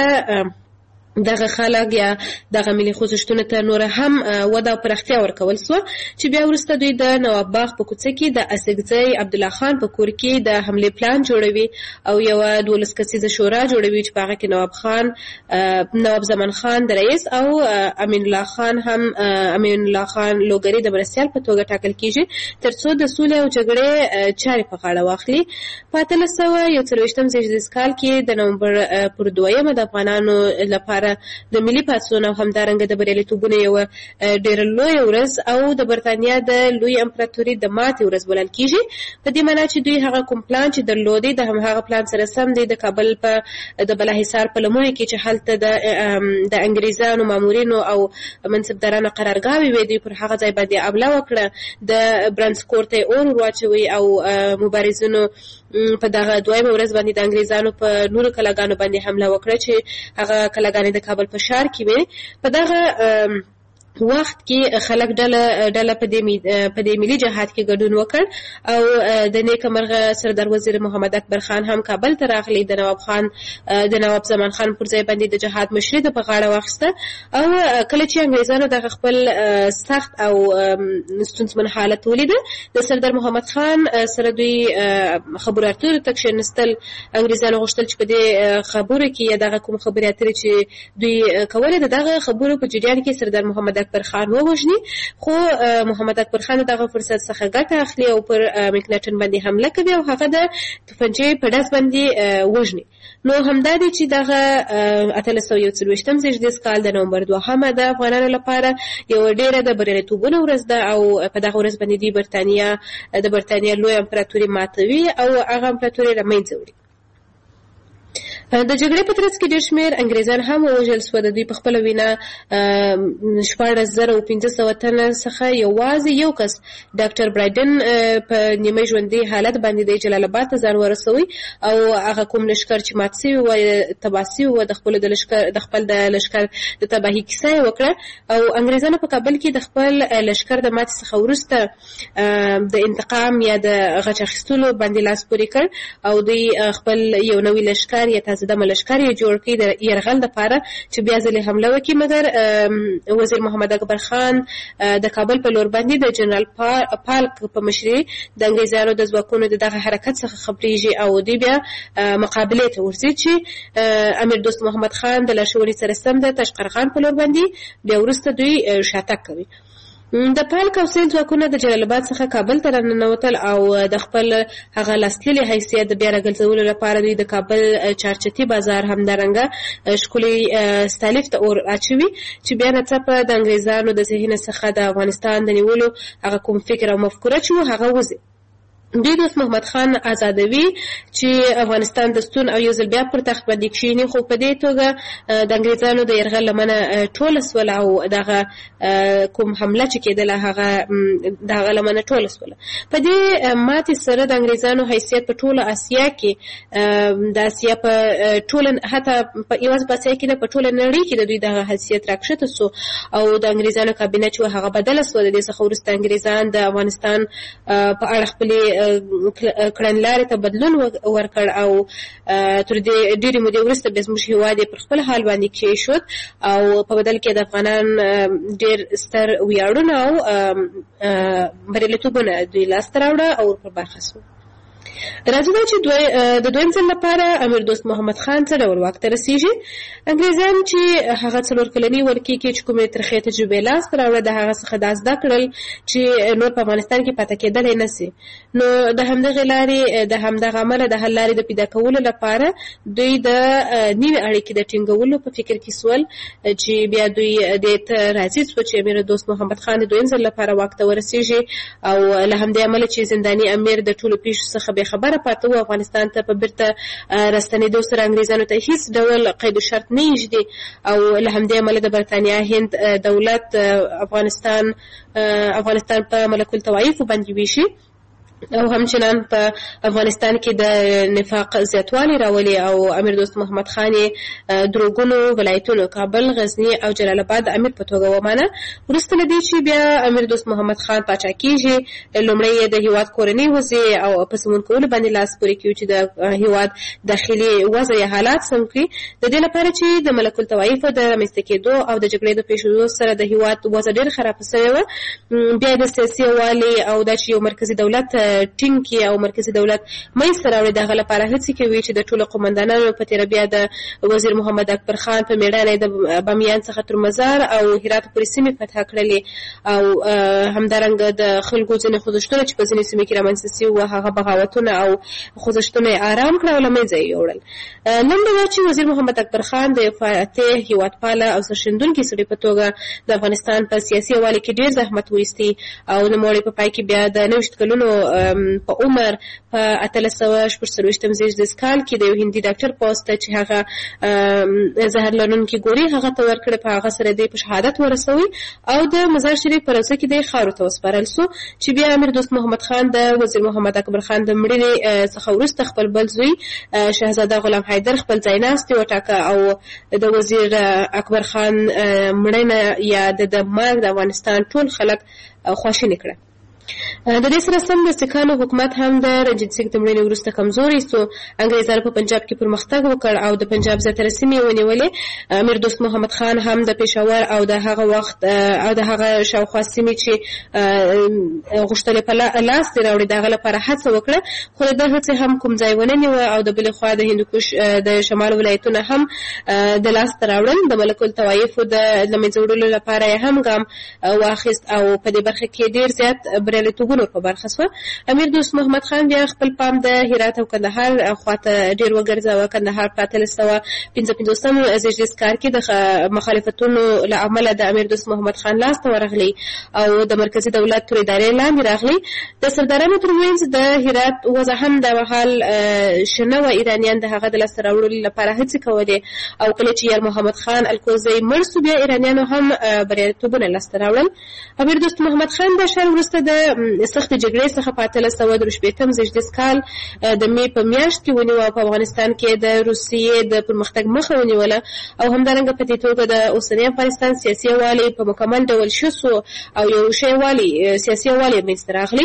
دغه خلک یا دغه ملي خوځښتونو ته نور هم وده او پراختیا ورکول سوه چې بیا وروسته دوی د نواب باغ په کوڅه کې د اسدګزی عبدالله خان په کور کې د حملې پلان جوړوي او یوه دولس کسیزه شورا جوړوي چې په هغه کې نواب خان، نواب زمان خان د رئیس او امین الله خان هم امین الله خان لوګری د مرستیال په توګه ټاکل کیږي تر څو د سولې او جګړې چارې په غاړه واخلي. په اتلس سوه یو څلوېښتم زېږدیز کال کې د نومبر پر دویمه د افغانانو لپاره د ملي پاڅون او همدارنګه د بریالیتوبونو یوه ډېره لویه ورځ او د برتانیا د لوی امپراتوري د ماتې ورځ بلل کیږي. په دې معنا چې دوی هغه کوم پلان چې درلودی د همهغه پلان سره سم دی د کابل په د بالاحصار په لمنو کې چې هلته د د انګریزانو مامورینو او منصبدارانو قرارګاوې وې، دوی پر هغه ځای باندې حمله وکړه، د برنس کور ته یې اور واچوي او مبارزینو په دغه دویمه ورځ باندې د انګریزانو په نورو کلاګانو باندې حمله وکړه چې هغه کلاګانې د کابل په ښار کې وې. په دغه وخت کې خلک ډله ډله په دې په دې ملي جهاد کې ګډون وکړ او د نیکه مرغه سردار وزیر محمد اکبر خان هم کابل ته راغلی. د نواب خان د نواب زمان خان پر ځای باندې د جهاد مشري د په غاړه واخیسته او کله چې انګریزانو دغه خپل سخت او ستونزمن حالت ولیده د سردار محمد خان سره دوی خبرو اترو ته کښېنستل. انګریزانو غوښتل چې په دې خبرو کې یا دغه کوم خبرې اترې چې دوی کولې د دغه خبرو په جریان کې سردار محمد اکبر خان ووژني، خو محمد اکبر خان دغه فرصت څخه ګټه اخلي او پر مکناټن باندې حمله کوي او هغه د توپنچې په ډز باندې وژني. نو همدا دی چې دغه اتلس سوه یو څلوېښتم زېږدیز کال د نومبر دوهمه د افغانانو لپاره یوه ډېره د بریالیتوبونو ورځ ده او په دغه ورځ باندې دوی برتانیا د برتانیا لویه امپراتوري ماتوي او هغه امپراتوري له منځه وړي. د جګړې په ترڅ کې ډېر شمېر انګریزان هم ووژل سوه. د دوی په خپله وینا شپاړس زره او پنځه سوه تنه څخه یوازې یو کس ډاکټر برایډن په نیمه ژوندي حالت باندې د جلال آباد ته ځان ورسوي او هغه کوم لښکر چې مات سوي وه تباه سوي وه د خپلو د لښکر د خپل د لښکر د تباهي کیسه یې وکړه او انګریزانو په کابل کې د خپل لښکر د ماتې څخه وروسته د انتقام یا د غچ اخیستلو باندې لاس پورې کړ او دوی خپل یو نوی لښکر یا تازه دمه لښکر یې جوړ کړي د یرغل دپاره چې بیا ځلې حمله وکړي، مګر وزیر محمد اکبر خان د کابل په لور باندې د جنرال پالک په مشرۍ د انګریزانو د ځواکونو د دغه حرکت څخه خبرېږي او دوی بیا مقابلې ته ورځي چې امیر دوست محمد خان د لارښوونې سره سم د تاشقرغان په لور باندې بیا وروسته دوی شاتګ کوي. د پالک او سیل ځواکونه د جلال آباد څخه کابل ته راننوتل او د خپل هغه لاسلیلي حیثیت د بیا راګرځولو لپاره دوی د کابل چارچتي بازار همدارنګه ښکلي ستالیف ته اور اچوي چې بیا ناڅاپه د انګریزانو د ذهن څخه د افغانستان د نیولو هغه کوم فکر او مفکوره چې و هغه وځي. دوی دوست محمد خان آزادوي چې افغانستان د ستون او یو ځل بیا پر تخت باندې کښېني، خو په دې توګه د انګریزانو د یرغل لمنه ټوله سوله او دغه کوم حمله چې کېدله هغه د هغه لمنه ټوله سوله. په دې ماتې سره د انګریزانو حیثیت په ټوله اسیا کې د اسیا په ټوله حتی په یوازې په اسیا کې نه په ټوله نړۍ کې د دوی دغه حیثیت راکښته سو او د انګریزانو کابینه چې هغه بدله سوه. د دې څخه وروسته انګریزان د افغانستان په اړه خپلې کړنلارې ته بدلون ورکړ او تر دې ډېرې مودې وروسته بیا زموږ هېواد یې پر خپل حال باندې کېښود او په بدل کې د افغانان ډېر ستر ویاړونه او بریالیتوبونه دوی لاسته راوړه او پر برخه سوه. راځي دا چې د دویم ځل لپاره امیر دوست محمد خان څه ډول واک ته رسېږي. انګریزان چې هغه څلور کلني ولکې کې چې کومې ترخې تجربې لاسته راوړه د هغه څخه دا زده کړل چې نور په افغانستان کې پاتې کېدلی نه سي، نو د همدغې لارې د همدغه عمله د حل لارې د پیدا کولو لپاره دوی د نوې اړیکې د ټینګولو په فکر کې سول چې بیا دوی دې ته راضي سوه چې امیر دوست محمد خان د دویم ځل لپاره واک ته ورسېږي او له همدې امله چې زنداني امیر د ټولو پیښو څخه بې خبره پاته و، افغانستان ته په بیرته راستنېدو سره انګریزانو ته هیڅ ډول قید و شرط نه ایږدي او له همدې امله د برطانیا هند دولت افغانستان افغانستان په ملک الطوایفو باندې ویشي او همچنان په افغانستان کې د نفاق زیاتوالی راولي او امیر دوست محمد خان یې دروغونو ولایتونو کابل، غزني او جلال آباد د امیر په توګه ومانه. وروسته له دې چې بیا امیر دوست محمد خان پاچا کېږي، لومړی یې د هېواد کورنۍ وضع او په سمون کولو باندې لاس پورې کوي چې د هېواد داخلي وضع یا حالات سم کړي، د دې لپاره چې د ملک الطوایفو د رامنځته کېدو او د جګړې د پېښېدو سره د هېواد وضع ډېر خرابه سوې وه. بیا د سیاسي یووالي او دا چې یو مرکزي دولت ټینګ کړي او مرکزي دولت منځته راوړي، د هغه لپاره هڅې کوي چې د ټولو قومندانانو په تېره بیا د وزیر محمد اکبر خان په مېړانه د بامیان څخه تر مزار او هرات پورې سیمې فتح کړلې او همدارنګه د خلکو ځینې خوځښتونه چې په ځینې سیمې کې رامنځته سوي وو هغه بغاوتونه او خوځښتونه یې آرام کړه او له منځه یې یوړل. لنډه دا چې وزیر محمد اکبر خان د یو فاتح، هېوادپاله او سرښندونکي سړي په توګه د افغانستان په سیاسي یووالي کې ډېر زحمت وایستی او نوموړی په پای کې بیا د نوېشت کلونو په عمر په اتلس سوه شپږ څلوېښتم زېږدیز کال کې د یو هندي ډاکټر پوسټ چې هغه زهر لرونکي ګولۍ هغه ته ورکړې، په هغه سره دی په شهادت ورسوي او د مزار شریف په روضه کې دی خاورو ته وسپارل سو چې بیا امیر دوست محمد خان د وزیر محمد اکبر خان د مړینې څخه وروسته خپل بل زوی شهزاده غلام حیدر خپل ځایناستي وټاکه او د وزیر اکبر خان مړینه یا د مرګ د افغانستان ټول خلک خواشیني کړه. د دې سره سم د سکانو حکومت هم د رنجیت سنګ د مړینې وروسته کمزوری سو. انګریزانو په پنجاب کې پرمختګ وکړ او د پنجاب زیاتره سیمې ونیولې. امیر دوست محمد خان هم د پېښور او د هغه وخت او د هغه شاوخوا سیمې چې غوښتلې په لاس دې راوړي د هغه لپاره هڅه وکړه، خو د هڅې هم کوم ځای ونه نیوه او د بلې خوا د هندوکش د شمال ولایتونه هم د لاسته راوړل. د ملک الطوایفو د له منځه وړلو لپاره یې هم ګام واخیست او په دې برخه کې ډېر زیات بریالیتوبونه په برخه سوه. امیر دوست محمد خان بیا خپل پام د هرات او کندهار خواته ډېر وګرځاوه. کندهار په اتلس سوه پنځه پنځوسم زېږدیز کال کې د مخالفتونو له امله د امیر دوست محمد خان لاس ته ورغلی او د مرکزي دولت تر ادارې لاندې راغلی. د سردارانو ترمنځ د هرات وضع هم د مهال ښه نه وه. ایرانیان د هغه د لاسته راوړلو لپاره هڅې کولې او کله چې یار محمد خان الکوزی مړ سو بیا ایرانیانو هم بریالیتوبونه لاسته راوړل. امیر دوست محمد خان د شال وروسته د سختې جګړې څخه په اتلس سوه درې شپېتم زېږدیز کال د مې په میاشت کې ونیوه او په افغانستان کې د روسیې د پرمختګ مخه ونیوله او همدارنګه په دې توګه د اوسني افغانستان سیاسي یووالی په مکمل ډول ښه سو او یو ښه یووالی سیاسي یووالی منځته راغلی.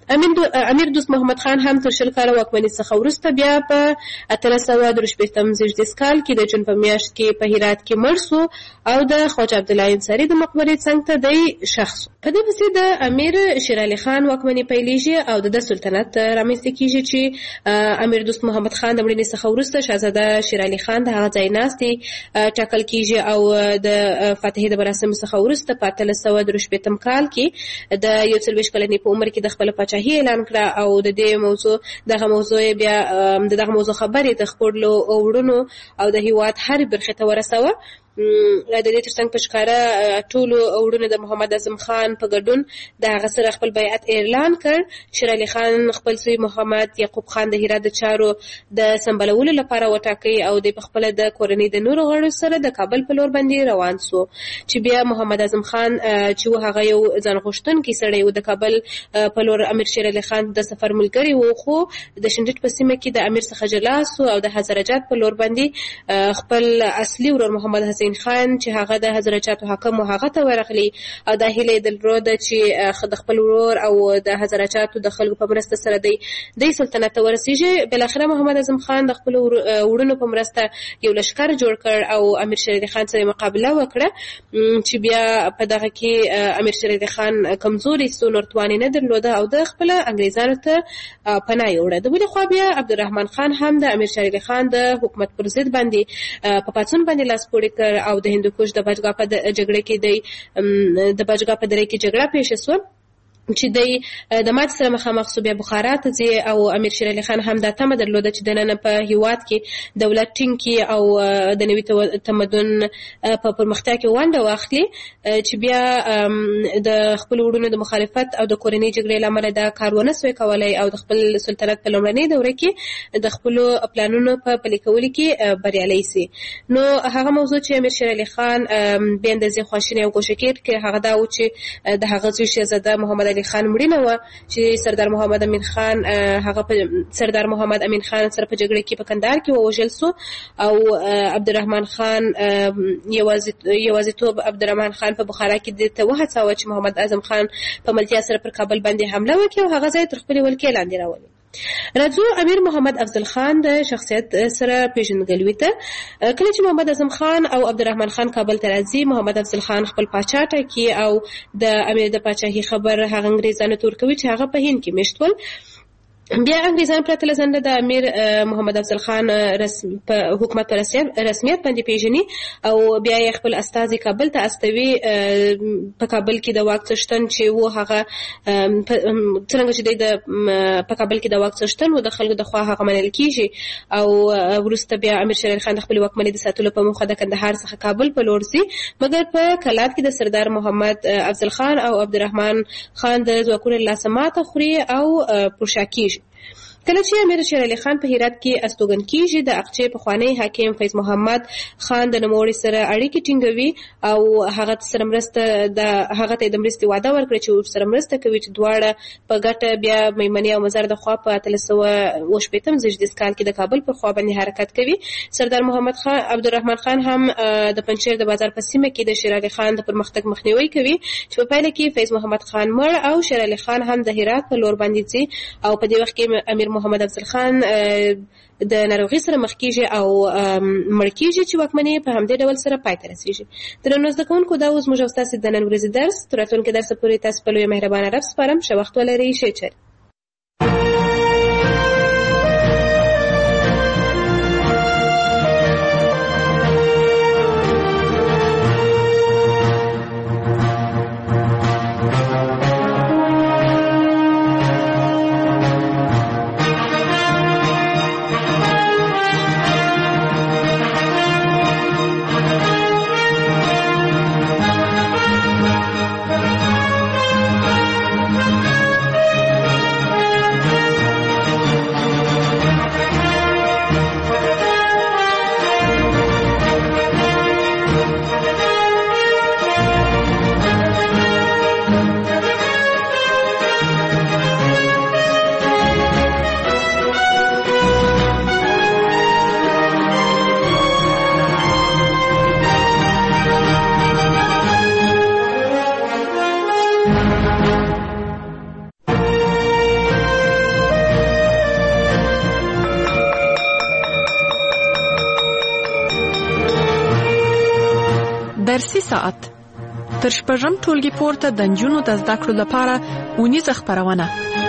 امیر دوست محمد خان هم تر شل کاله واکمنۍ څخه وروسته بیا په اتلس سوه درې شپېتم زېږدیز کال کې د جون په میاشت کې په هرات کې مړ سو او د خواجه عبدالله انصاري د مقبرې څنګ ته دی ښخ سو. په دې پسې د امیر شیر علي خان واکمنۍ پیلېږي او د ده سلطنت رامنځته کېږي چې امیر دوست محمد خان د مړینې څخه وروسته شهزاده شیر علي خان د هغه ځایناستي ټاکل کېږي او د فاتحې د مراسمو څخه وروسته په اتلس سوه درې شپېتم کال کې د یو څلوېښت کلنې په عمر کې د خپله پاچاهي اعلان کړه او د دې موضوع دغه موضوع بیا د دغه موضوع خبرې د خپلو وروڼو او د هېواد هرې برخې ته ورسوه. د دې ترڅنګ په ښکاره ټولو وروڼو د محمد اعظم خان په ګډون د هغه سره خپل بیعت اعلان کړ. شیر علي خان خپل زوی محمد یعقوب خان د هرات د چارو د سمبالولو لپاره وټاکئ او د پخپله د کورنۍ د نورو غړو سره د کابل په لور باندې روان سو چې بیا محمد اعظم خان چې و هغه یو ځان غوښتونکی سړی و د کابل په لور امیر شیر علي خان د سفر ملګری و خو د شنډټ په سیمه کې د امیر څخه جلا سو او د هزارجات په لور باندې خپل اصلي ورور محمد حسین خان چې هغه د هزارجاتو حاکم و هغه ته ورغلی او دا هیله یې درلوده چې د خپل ورور او د هزارجاتو د خلکو په مرسته سره دی د سلطنت ته ورسیږي. بالاخره محمد اعظم خان د خپل وروڼو په مرسته یو لښکر جوړ کړ او امیر شیر علي خان سره مقابله وکړه چې بیا په دغه کې امیر شیر علي خان کمزوري سو، نور توان نه درلوده او د خپل انګریزانو ته پناه یوړه. د بلې خوا بیا عبدالرحمن خان هم د امیر شیر علي خان د حکومت پر ضد باندې په پاڅون باندې لاس پورې کړ او د هندوکش د بچګا په جګړه کې د بچګا په دره کې جګړه پیښه سوه چې دی د ماتې سره مخامخ سو. بیا بخارا ته ځي او امیر شیر علي خان هم دا تمه درلوده چې دننه په هېواد کې دولت ټینګ کړي او د نوي تمدن په پرمختیا کې ونډه واخلي چې بیا د خپل وروڼو د مخالفت او د کورنۍ جګړې له امله دا کار ونه سوی کولی او د خپل سلطنت په لومړنۍ دوره کې د خپلو پلانونو په پلي کولو کې بریالی سي. نو هغه موضوع چې امیر شیر علي خان بې اندازې خواشینی او ګوښه کېدونکی هغه دا و چې د هغه زوی شهزاده محمد علي خان مړینه وه چې سردار محمد امین خان هغه په سردار محمد امین خان سره په جګړه کې په کندهار کې ووژل سو او عبدالرحمن خان یوازیتوب عبدالرحمن خان په بخارا کې دې ته وهڅاوه چې محمد اعظم خان په ملتیا سره پر کابل باندې حمله وکړي او هغه ځای تر خپلې ولکې لاندې راولي. راځو امیر محمد افضل خان د شخصیت سره پیژندګلوي ته. کله چې محمد اعظم خان او عبدالرحمن خان کابل ته راځي، محمد افضل خان خپل پاچا ټاکي او د امیر د پاچاهي خبر هغه انګریزانو ته ورکوي چې هغه په هند کې میشت ول. بیا انګریزان پرته له ځنډه د امیر محمد افضل خان په حکومت په رسمیت باندې پیژني او بیا یې خپل استازي کابل ته استوي. په کابل کې د واک څښتن چې و هغه څرنګه چې دی په کابل کې د واک څښتن و د خلکو د خوا هغه منل کېږي او وروسته بیا امیر شیر علي خان د خپلې واکمنۍ د ساتلو په موخه د کندهار څخه کابل په لور ځي، مګر په کلات کې د سردار محمد افضل خان او عبدالرحمن خان د ځواکونو له لاسه ماته خوري او پرشا کېږي. کله چې امیر شیر علي خان په هرات کې استوګن کېږي، د اقچې پخوانی حاکم فیض محمد خان د نوموړي سره اړیکې ټینګوي او هغه سره مرسته د هغه ته د مرستې وعده ورکړي چې ورسره مرسته کوي چې دواړه په ګټه بیا میمنې او مزار د خوا په اتلس سوه اوه شپېتم زېږدیز کال کې د کابل پر خوا باندې حرکت کوي. سردار محمد خان عبدالرحمن خان هم د پنجشیر د بازار په سیمه کې د شیر علي خان د پرمختګ مخنیوي کوي چې په پایله کې فیض محمد خان مړ او شیر علي خان هم د هرات په لور باندې ځي او په دې وخت کې امیر محمد افضل خان د ناروغي سره مخ کېږي او مړ کېږي چې واکمنۍ په همدې ډول سره پای ته رسېږي. درنو زده کوونکو، دا اوس موږ او ستاسې د نن ورځې درس تر راتلونکي درسه پورې تاسو په لویه مهربانه رب سپارم. ښه وخت ولرئ. ښه چل. فارسي ساعت تر شپږم ټولګي پورته د نجونو د زده کړو لپاره اونیزه خپرونه.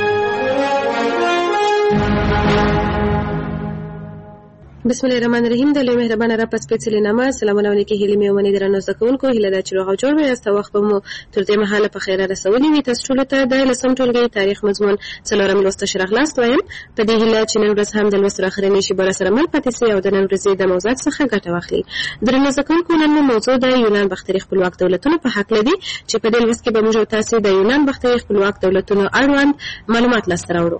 بسم الله الرحمن الرحیم. د لوی مهربان رب په سپېڅلې نامه سلامونه علیکم. هیله مې ومني درنو زده کوونکو، هیله ده چې روغ او جوړ وئ. وخت به مو تر دې مهاله په خیره رسولي وي. تاسو ټولو ته د لسم ټولګي تاریخ مضمون څلورم لوست ښه راغلاست وایم. په دې هیله چې نن ورځ هم د لوست اخرنۍ شیبه راسره مل پاتې سي او د نن ورځې د موضوعات څخه ګټه واخلي. درنو زده کوونکو، نن مو موضوع د یونان باختري خپلواک دولتونو په هکله دی چې په دې لوست کې به موږ تاسو د یونان باختري خپلواک دولتونو اړوند معلومات لاسته راوړو.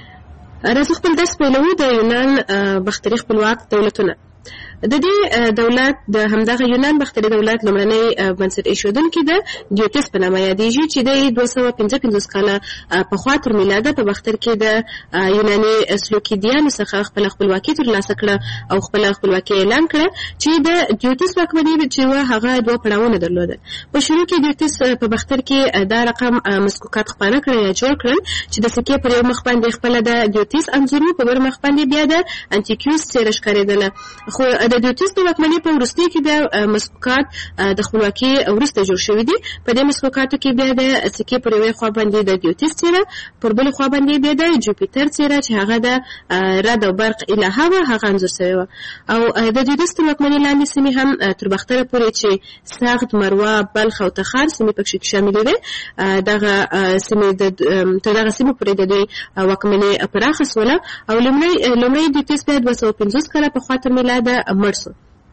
راځو خپل درس پیلوو. د یونان باختري خپلواک دولتونه د دې دولت د همدغه یونان باختري دولت لومړنی بنسټ ایښودونکی د دیوتس په نامه یادېږي چې د دوه سوه پنځه پنځوس کاله پخوا تر میلاده په باختر کې د یوناني سلوکیدیانو څخه خپله خپلواکي ترلاسه کړه او خپله خپلواکي اعلان کړه چې د دیوتس واکمني چې وه هغه دوه پړاوونه درلودل. په شروع کې دیوتس په باختر کې دا رقم مسکوکات خپاره کړل یا جوړ کړل چې د سکې پر یو مخ باندې خپله د دیوتس انځور و، په بل مخ باندې بیا د انتیکیوس څېره ښکارېدله. خو د دیوتس د واکمنۍ په وروستیو کې بیا مسکوکات د خپلواکي وروسته جوړ شوي دي. په دې مسکوکاتو کې بیا د سکې پر یوې خوا باندې د دیوتس څېره، پر بلې خوا باندې بیا د جوپیتر څېره چې هغه د رد او برق الهه وه هغه انځور شوې وه. او د دیوتس تر واکمنۍ لاندې سیمې هم تر باختره پورې چې سغد، مروه، بلخ او تخار سیمې پکښې شاملې وې، دغه سیمې تر دغه سیمو پورې د دوی واکمنۍ پراخه سوله. او لومړی دیوتس بیا دوه سوه پنځوس کاله پخوا تر میلاده مړ سو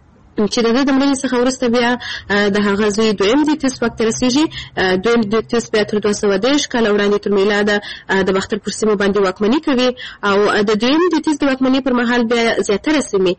چې د د مړینې څخه وروسته بیا د هغه زوی دویم دیوتس واک ته رسېږي. دویم دیوتس بیا تر دوه سوه دېرش کاله وړاندې تر میلاده د باختر پر سیمو باندې واکمني کوي. او د دویم دیوتس د واکمنۍ پر مهال بیا زیاتره سیمې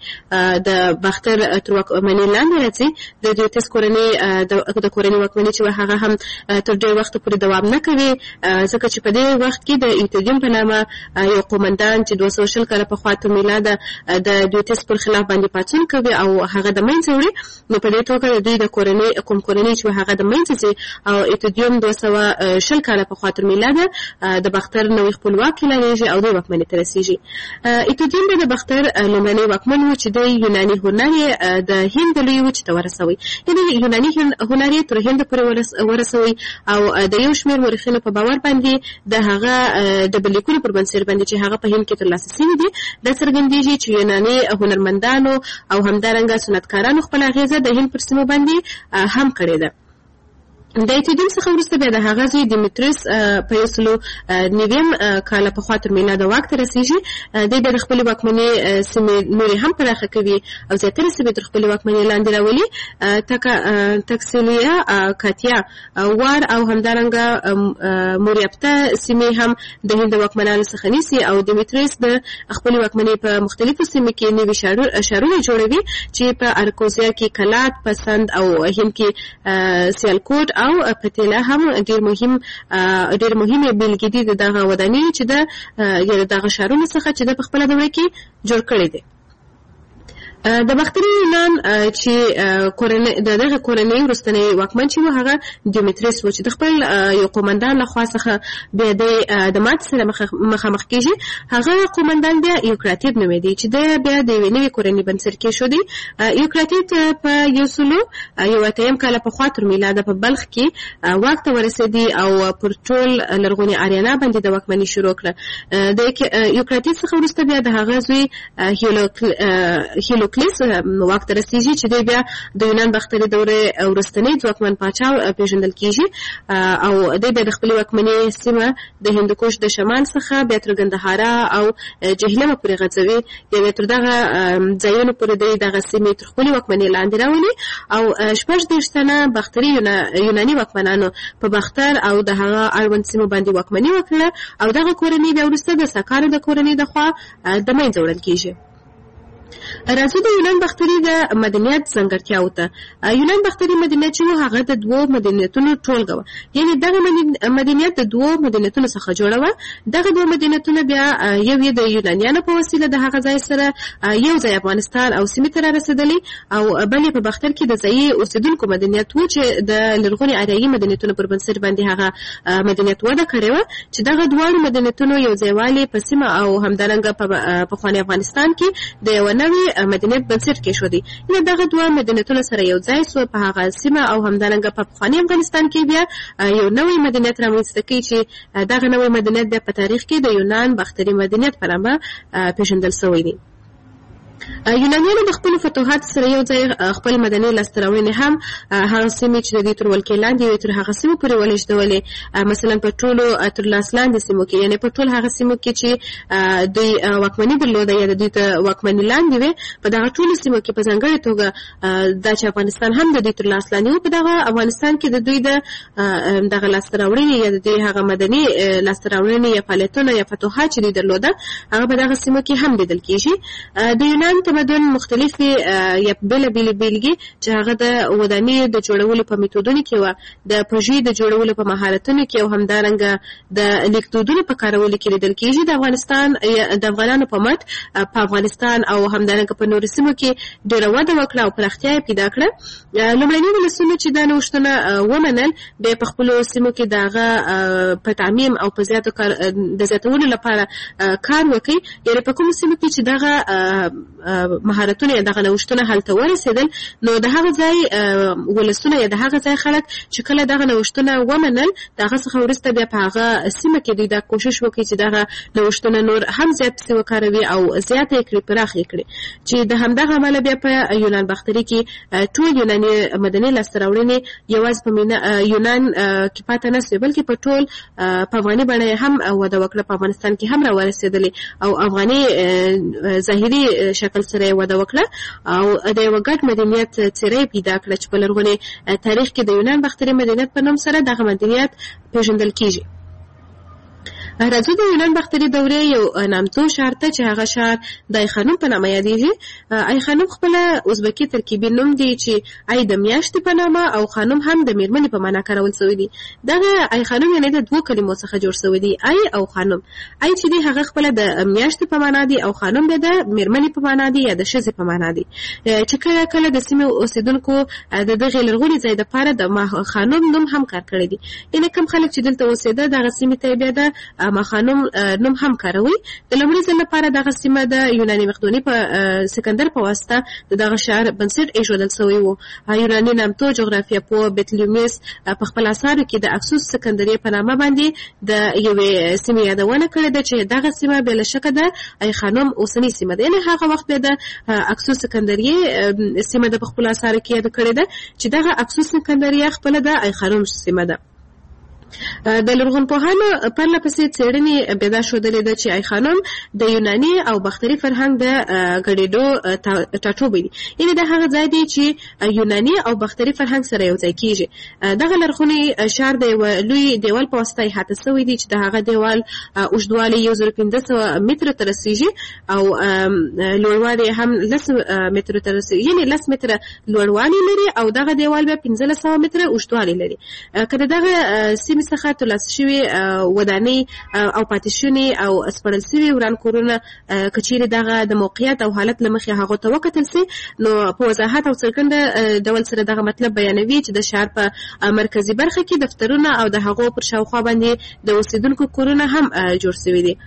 د باختر تر واکمنۍ لاندې راځي. د دیوتس کورنۍ د کورنۍ واکمني چې هغه هم تر ډېر وخته پورې دوام نه کوي، ځکه چې په دې وخت کې د ایتودیم په نامه یو قومندان چې دوه سوه شل کاله پخوا تر میلاده د دیوتس پر خلاف باندې پاڅون کوي او هغه د منځه وړي. نو په دې توګه د دوی د کورنۍ کوم کورنۍ چې هغه د منځه ځي او ایتودیم دوه سوه شل کاله پخوا تر میلاده د باختر نوی خپلواک اعلانېږي او دوی واکمنۍ ته رسېږي. ایتودیم بیا د باختر لومړنی واکمن و چې د یوناني هنر یې د هند د لویې وچې ته ورسوي، یعنې یوناني هنر یې تر هند پورې ورسوي. او د یو شمېر مورخینو په باور باندې د هغه د بلیکونو پر بنسټ باندې چې هغه په هند کې ترلاسه شوي دي، دا څرګندېږي چې یوناني هنرمندانو او همدارنګه سنتکارانو خپل اغیزه د هند پر سیمو باندې هم کړې ده. د ایتودیم څخه وروسته بیا د هغه زوی دیمیتریوس په یو سلو نویم کاله پخوا تر میلاده واک ته رسېږي. دی بیا د خپلې واکمنۍ سیمې نورې هم پراخه کوي او زیاتره سیمې تر خپلې واکمنۍ لاندې راولي. تکسیلیا، کاتیا، وار او همدارنګه موریاپته سیمې هم د هند د واکمنانو څخه نیسي. او دیمیتریوس د خپلې واکمنۍ په مختلفو سیمو کې نوي ښارونه جوړوي چې په ارکوزیا کې کلات، پسند او هند کې سیالکوټ او پتیلا هم ډېر مهم ډېر مهمې بېلګې دي د دغه ودانۍ چې د دغه ښارونو څخه چې د په خپله دوره کې جوړ کړی دی. د باختري یونان چې د دغه کورنۍ وروستنی واکمن چې و هغه دیمیتریوس و چې د خپل یو قومندان له خوا څخه بیا د ماتې سره مخامخ کېږي. هغه قومندان بیا یوکراتید نومېدی چې دی بیا د یوې نوې کورنۍ بنسټ کېښودی. یوکراتید په یو سلو یو اتیم کاله پخوا تر میلاده په بلخ کې واک ته ورسېدی او پر ټول لرغوني آریانا باندې د واکمني شروع کړه. د یوکراتید څخه وروسته بیا د هغه زوی هیلو کلیس واک ته رسېږي چې دی بیا د یونان باختري دورې وروستنی ځواکمن پاچا پېژندل کېږي. او دی بیا د خپلې واکمنۍ سیمه د هندوکش د شمال څخه بیا تر ګندهارا او جهلمه پورې غځوي. یا تر دغه ځایونو پورې دی دغه سیمې تر خپلې واکمنۍ لاندې راولي. او شپږ دېرش تنه باختري یوناني واکمنانو په باختر او د هغه اړوند سیمو باندې واکمني وکړه. او دغه کورنۍ بیا وروسته د ساکانو د کورنۍ د خوا د منځه وړل کېږي. راځو د یونان باختري د مدنیت ځانګړتیاو ته. یونان باختري مدنیت چې و هغه د دوو مدنیتونو ټولګه وه، یعنې دغه مدنیت د دوو مدنیتونو څخه جوړه وه. دغه دوه مدنیتونه بیا یو یې د یونانیانو په وسیله د هغه ځای سره یو ځای افغانستان او سیمې ته رارسېدلی، او بل یې په باختر کې د ځایي اوسېدونکو مدنیت و چې د لرغوني اریایي مدنیتونو پر بنسټ باندې هغه مدنیت وده کړې وه. چې دغه دواړو مدنیتونو یو ځایوالی په سیمه او همدارنګه په پخواني افغانستان کې د یوه نوې مدنیت بنسټ کېښودی. یعنې دغه دوه مدنیتونه سره یو ځای سوه په هغه سیمه او همدارنګه په پخواني افغانستان کې بیا یو نوی مدنیت رامنځته کوي چې دغه نوی مدنیت بیا په تاریخ کې د یونان باختري مدنیت په نامه پېژندل شوی دی. یونانیانو د خپلو فتوحاتو سره یو ځای خپل مدني لاسته راوړنې هم هغه سیمې چې د دې تر ولکې لاندې وې تر هغه سیمو پورې ولېږدولې. مثلا په ټولو تر لاس لاندې سیمو کې، یعنې په ټول هغه سیمو کې چې دوی واکمني درلوده یا د دوی ته واکمني لاندې وې، په دغه ټولو سیمو کې په ځانګړې توګه دا چې افغانستان هم د دوی تر لاس لاندې و، په دغه افغانستان کې د دوی د دغه لاسته راوړنې یا د دوی هغه مدني لاسته راوړنې یا فعالیتونه یا فتوحات چې دوی درلوده هغه په دغه سیمو کې هم لیدل کېږي. د یونان تمدن مختلفې یا بېلابېلې بېلګې چې هغه د ودانیو د جوړولو په میتودونو کې وه، د پروژې د جوړولو په مهارتونو کې او همدارنګه د لیکدودونو په کارولو کې لیدل کېږي. د افغانستان د افغانانو په مټ په افغانستان او همدارنګه په نورو سیمو کې ډېره وده وکړه او پراختیا یې پیدا کړه. لومړني ولسونو چې دا نوښتونه ومنل، بیا په خپلو سیمو کې د هغه په تعمیم او په زیاتو کار د زیاتولو لپاره کار وکړي. یعنې په کومو سیمو کې چې دغه مهارتونه یا دغه نوښتونه هلته ورسېدل، نو د هغه ځای ولسونه یا د هغه ځای خلک چې کله دغه نوښتونه ومنل، د هغه څخه وروسته بیا په هغه سیمه کې دوی دا کوشش وکړي چې دغه نوښتونه نور هم زیات پسې وکاروي او زیاته یې کړي، پراخ یې کړي، چې د همدغه امله بیا په یونان باختري کې ټول یوناني مدني لاسته راوړنې یوازې په یونان کې پاتې نه سوې، بلکې په ټول په افغاني بڼه یې هم وده وکړه، په افغانستان کې هم راورسېدلې او افغاني ظاهري شکل سره وده وکړه او د یو ګډ مدنیت څېره پیدا کړه چې په لرغوني تاریخ کې د یونان باختري مدنیت په نوم سره دغه مدنیت پیژندل کیږي. راځو د یونان باختري دورې یو نامتو ښار ته چې هغه ښار د ایخانوم په نامه یادېږي. ایخانوم خپله ازبکي ترکیبي نوم دی چې ای د میاشتې په نامه او خانوم هم د میرمنې په معنا کارول شوی دی. دغه ایخانوم یعنې د دوو کلمو څخه جوړ شوی دی، ای او خانوم. ای چې دی هغه خپله د میاشتې په معنا دی او خانوم بیا د میرمنې په معنا دی یا د ښځې په معنا دی، چې کله کله د سیمې اوسېدونکو د دغې لرغوني ځای دپاره د خانوم نوم هم کار کړی دی. یعنې کوم خلک چې دلته اوسېده دغه سیمې ته بیا د مخانوم نوم هم کاروي. د لومړي ځل لپاره دغه سیمه د یوناني مقدوني په سکندر په واسطه د دغه ښار بنسټ ایښودل شوی و. یوناني نامتو جغرافیه پوه بطلیموس په خپل اثارو کې د اکسوس سکندریې په نامه باندې د یوې سیمې یادونه کړې ده چې دغه سیمه بې له شکه د ایخانوم اوسنۍ سیمه ده. یعنې هغه وخت بیا د اکسوس سکندریې سیمه ده په خپلو اثارو کې یاده کړې ده چې دغه اکسوس سکندریه خپله د ایخانوم سیمه ده. د لرغونپوهانو پرله پسې څېړنې بیا دا ښودلې ده چې ایخانوم د یوناني او باختري فرهنګ د ګډېدو ټاټوبی دی. یعنې دا هغه ځای دی چې یوناني او باختري فرهنګ سره یو ځای کېږي. دغه لرغونی ښار د یوه لوی دیوال په واسطه احاطه شوی دی چې د هغه دیوال اوږدوالی یو زر پنځه سوه مترو ته رسېږي او لوړوالی هم لس مترو ته رسېږي، یعنې لس متره لوړوالی لري او دغه دیوال بیا پنځلس سوه متره اوږدوالی لري. که د دغه سیمې څخه ترلاسه شوي ودانۍ او پاتې شونې او سپړل شوي وران کورونه که چیرې دغه د موقعیت او حالت له مخې هغو ته وکتل سي، نو په وضاحت او څرګنده ډول سره دغه مطلب بیانوي چې د ښار په مرکزي برخه کې دفترونه او د هغو پر شاوخوا باندې د اوسېدونکو کورونه هم جوړ شوي دي.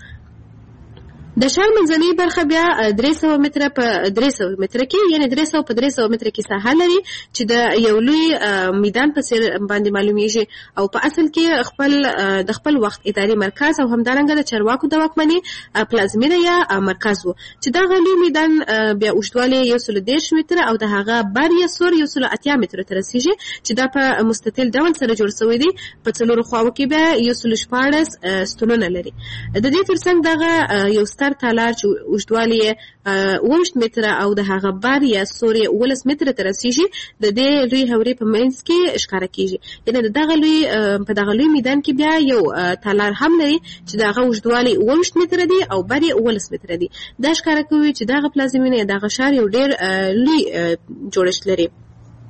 د ښار منځنۍ برخه بیا درې سوه متره په درې سوه متره کې، یعنې درې سوه په درې سوه متره کې ساحه لري چې د یو لوی میدان په څېر باندې معلومیږي او په اصل کې خپل د خپل وخت اداري مرکز او همدارنګه د چارواکو د واکمنۍ پلازمینه یا مرکز و چې دغه لوی میدان بیا اوږدوالی یو سلو دېرش متره او د هغه بر یا سور یو سلو اتیا مترو ته رسېږي چې دا په مستطیل ډول سره جوړ شوی دی. په څلورو خواوو کې بیا یو سلو شپاړس ستونونه لري. د دې تر څنګ دغه یو ستر تالار چې اوږدوالی یې اوویشت متره او د هغه بر یا سور یې اوولس متره ته رسېږي د دې لوی هورې په منځ کې ښکاره کېږي. یعنې د دغه لوی په دغه لوی میدان کې بیا یو تالار هم لري چې د هغه اوږدوالی اوویشت متره دی او بر یې اوولس متره دی. دا ښکاره کوي چې دغه پلازمینه یا دغه ښار یو ډېر لوی جوړښت لري.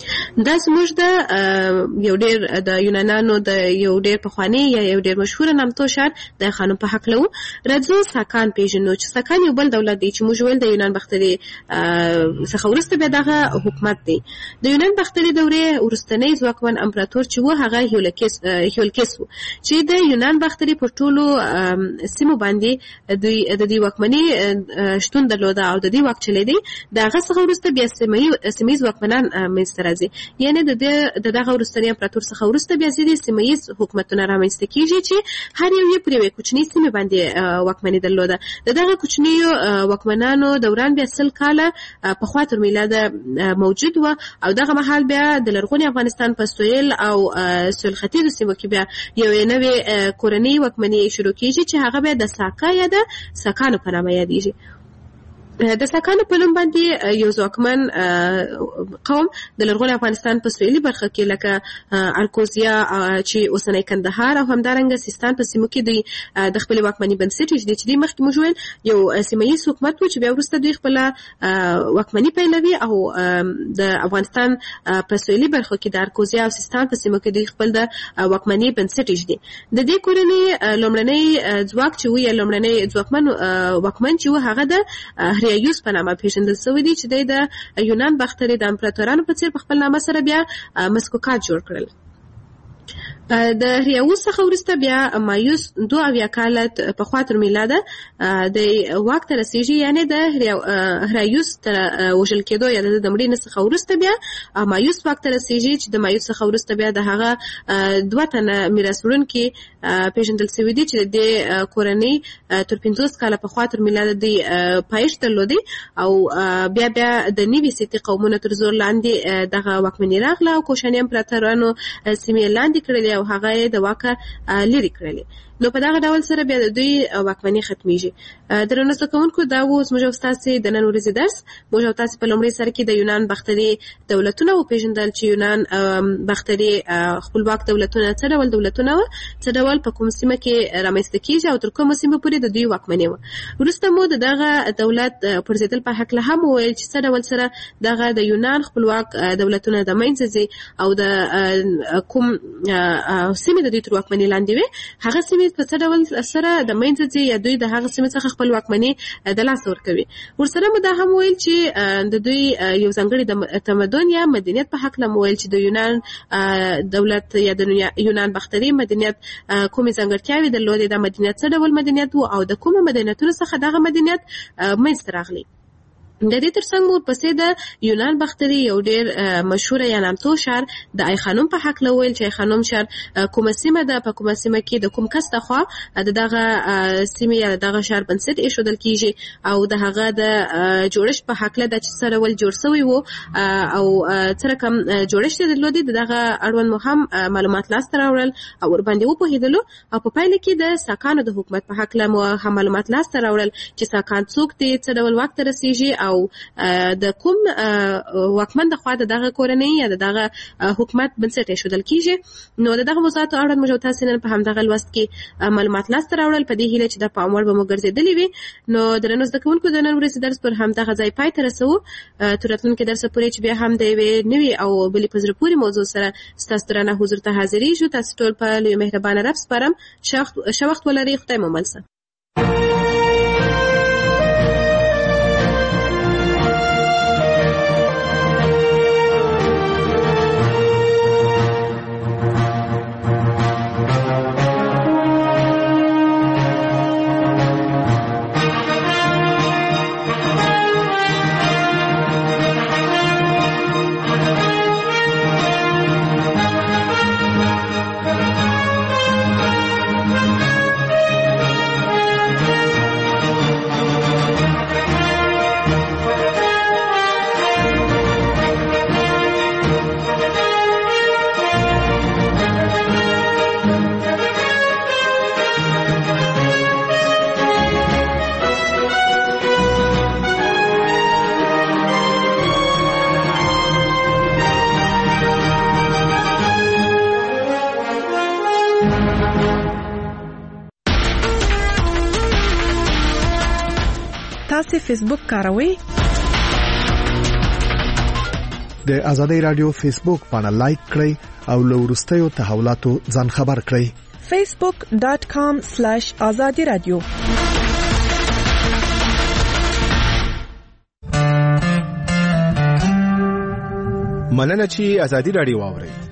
دا زموږ د یو ډېر د یونانانو د یو ډېر پخوانی یا یو ډېر مشهور نامتو شعر د خانم په حق لو. راځو ساکان پیژنو چې ساکان یو بل دولت دی چې موږ ویل د یونان باختري څخه وروسته بیا دغه حکومت دی. د یونان باختري دورې وروستنی ځواکمن امپراتور چې و هغه هیولکس هیولکس و چې د یونان باختري په ټولو سیمو باندې د دې واکمنۍ شتون درلوده او د دې واک چلیدي. دغه څخه وروسته بیا سیمه ځواکمنان منځته راځي، یعنی د دغه وروستنی امپراتور څخه وروسته بیا ځینې سیمه ییز حکومتونه رامنځته کیږي چې هر یو یې پر یوې کوچنۍ سیمې باندې واکمني درلوده. د دغه کوچنیو واکمنانو دوران بیا سل کاله پخوا تر میلاده موجود و او دغه مهال بیا د لرغوني افغانستان په سویل او سویل ختیځو سیمو کې بیا یوې نوې کورنۍ واکمني شروع کیږي چې هغه بیا د ساکا یا د ساکانو په نامه یادیږي. د ساکانو په نوم باندې یو ځواکمن قوم د لرغوني افغانستان په سویلي برخه کې لکه الکوزیا چې اوسنی کندهار او همدارنګه سیستان په سیمو کې دوی د خپل واکمنۍ بنسټ ایږدي چې دوی مخکې موږ ویل یو سیمه ییز حکومت و چې بیا وروسته دوی خپله واکمني پیلوي او د افغانستان په سویلي برخه کې د الکوزیا او سیستان په سیمو کې دوی خپل د واکمنۍ بنسټ ایږدي. د دې کورنۍ لومړنی ځواک چې و یا لومړنی ځواکمن واکمن چې و هغه د هریایوس په نامه پیژندل شوی دی چې د یونان باختري د امپراتورانو په څیر په خپل نامه سره بیا مسکوکات جوړ کړل. د هریایوس څخه وروسته بیا مایوس دو اویا کاله پخوا تر میلاده د واک ته رسیږي، یعنی د هریایوس تر وژل کېدو یا د مړینې څخه وروسته بیا مایوس واک ته رسیږي چې د مایوس څخه وروسته بیا د هغه دوه تنه میراث وړونکي پیژندل شوي دي چې د کورنۍ تر پنځوس کاله پخوا تر میلاده دوی پایښت درلودی او بیا بیا د نوي سیتي قومونو تر زور لاندې دغه واکمني راغله او کوشاني امپراتورانو سیمې لاندې کړلې او هغه یې د واکه لرې کړلې. نو په دغه ډول سره بیا د دوی واکمني ختمیږي. درنو زده کوونکو، دا و زموږ او ستاسې د نن ورځې درس. موږ او تاسې په لومړي سر کې د یونان باختري دولتونه وپېژندل چې یونان باختري خپلواک دولتونه څه ډول دولتونه وه، څه ډول په کوم سیمه کې رامنځته کېږي او تر کومه سیمه پورې د دوی واکمني وه. وروسته مو د دغه دولت پرځېدل په هکله هم وویل چې څه ډول سره دغه د یونان خپلواک دولتونه د منځه ځي او د کوم سیمې د دوی تر واکمني لاندې وي، هغه سیمې په څه ډول سره د منځه ځي یا دوی د هغه سیمې څخه خپل واکمني د لاسه ورکوي. ورسره مو دا هم ویل چې د دوی یو ځانګړي د تمدن یا مدنیت په هکله مو ویل چې د یونان دولت یا د یونان باختري مدنیت کومې ځانګړتیاوې درلودې، دا مدنیت څه ډول مدنیت و او د کومو مدنیتونو څخه دغه مدنیت منځته راغلی. د دې ترڅنګ مو پسې د یونان باختري یو ډېر مشهوره یا نامتو شعر د آی خانم په هکله ویل چې آی خانم شعر کومه سیمه ده، په کومه سیمه کې د کوم کس لخوا د دغه سیمې یا دغه شعر بنسټ ایښودل کیږي او د هغه د جوړښت په هکله ده چې څه ډول جوړ شوی و او څه رقم جوړښت یې درلودی. د دغه اړوند مو هم معلومات لاسته راوړل او ورباندې وپوهېدلو او په پایله کې د ساکانو د حکومت په هکله مو هم معلومات لاسته راوړل چې ساکان څوک دي، څه ډول واک ته رسیږي او او د کوم واکمن د خوا دغه کورنۍ یا دغه حکومت بنسټ ایښودل کیږي. نو دغه موضوعاتو اړوند موږ تاسو نن په همدغه لوست کې معلومات لاسته راوړل، په دې هیله چې د پام وړ به مو ګرځېدلې وي. نو درنو زده کوونکو، د نن ورځې درس پر همدغه ځای پای ته رسوو. تر راتلونکي درسه پورې چې بیا هم د یوې نوې او بلې په زړه پورې موضوع سره ستاسو درانه حضور ته حاضرېږو. تاسو ټول په لوی مهربانه رب سپارم. ښه وخت ولرئ. خدای مو مل شه. تاسو فیسبوک کاروئ؟ د ازادي رادیو فیسبوک پاڼه لایک کړئ او له وروستیو تحولاتو ځان خبر کړئ. facebook dot com slash azadi radio. مننه چې ازادي رادیو واورئ.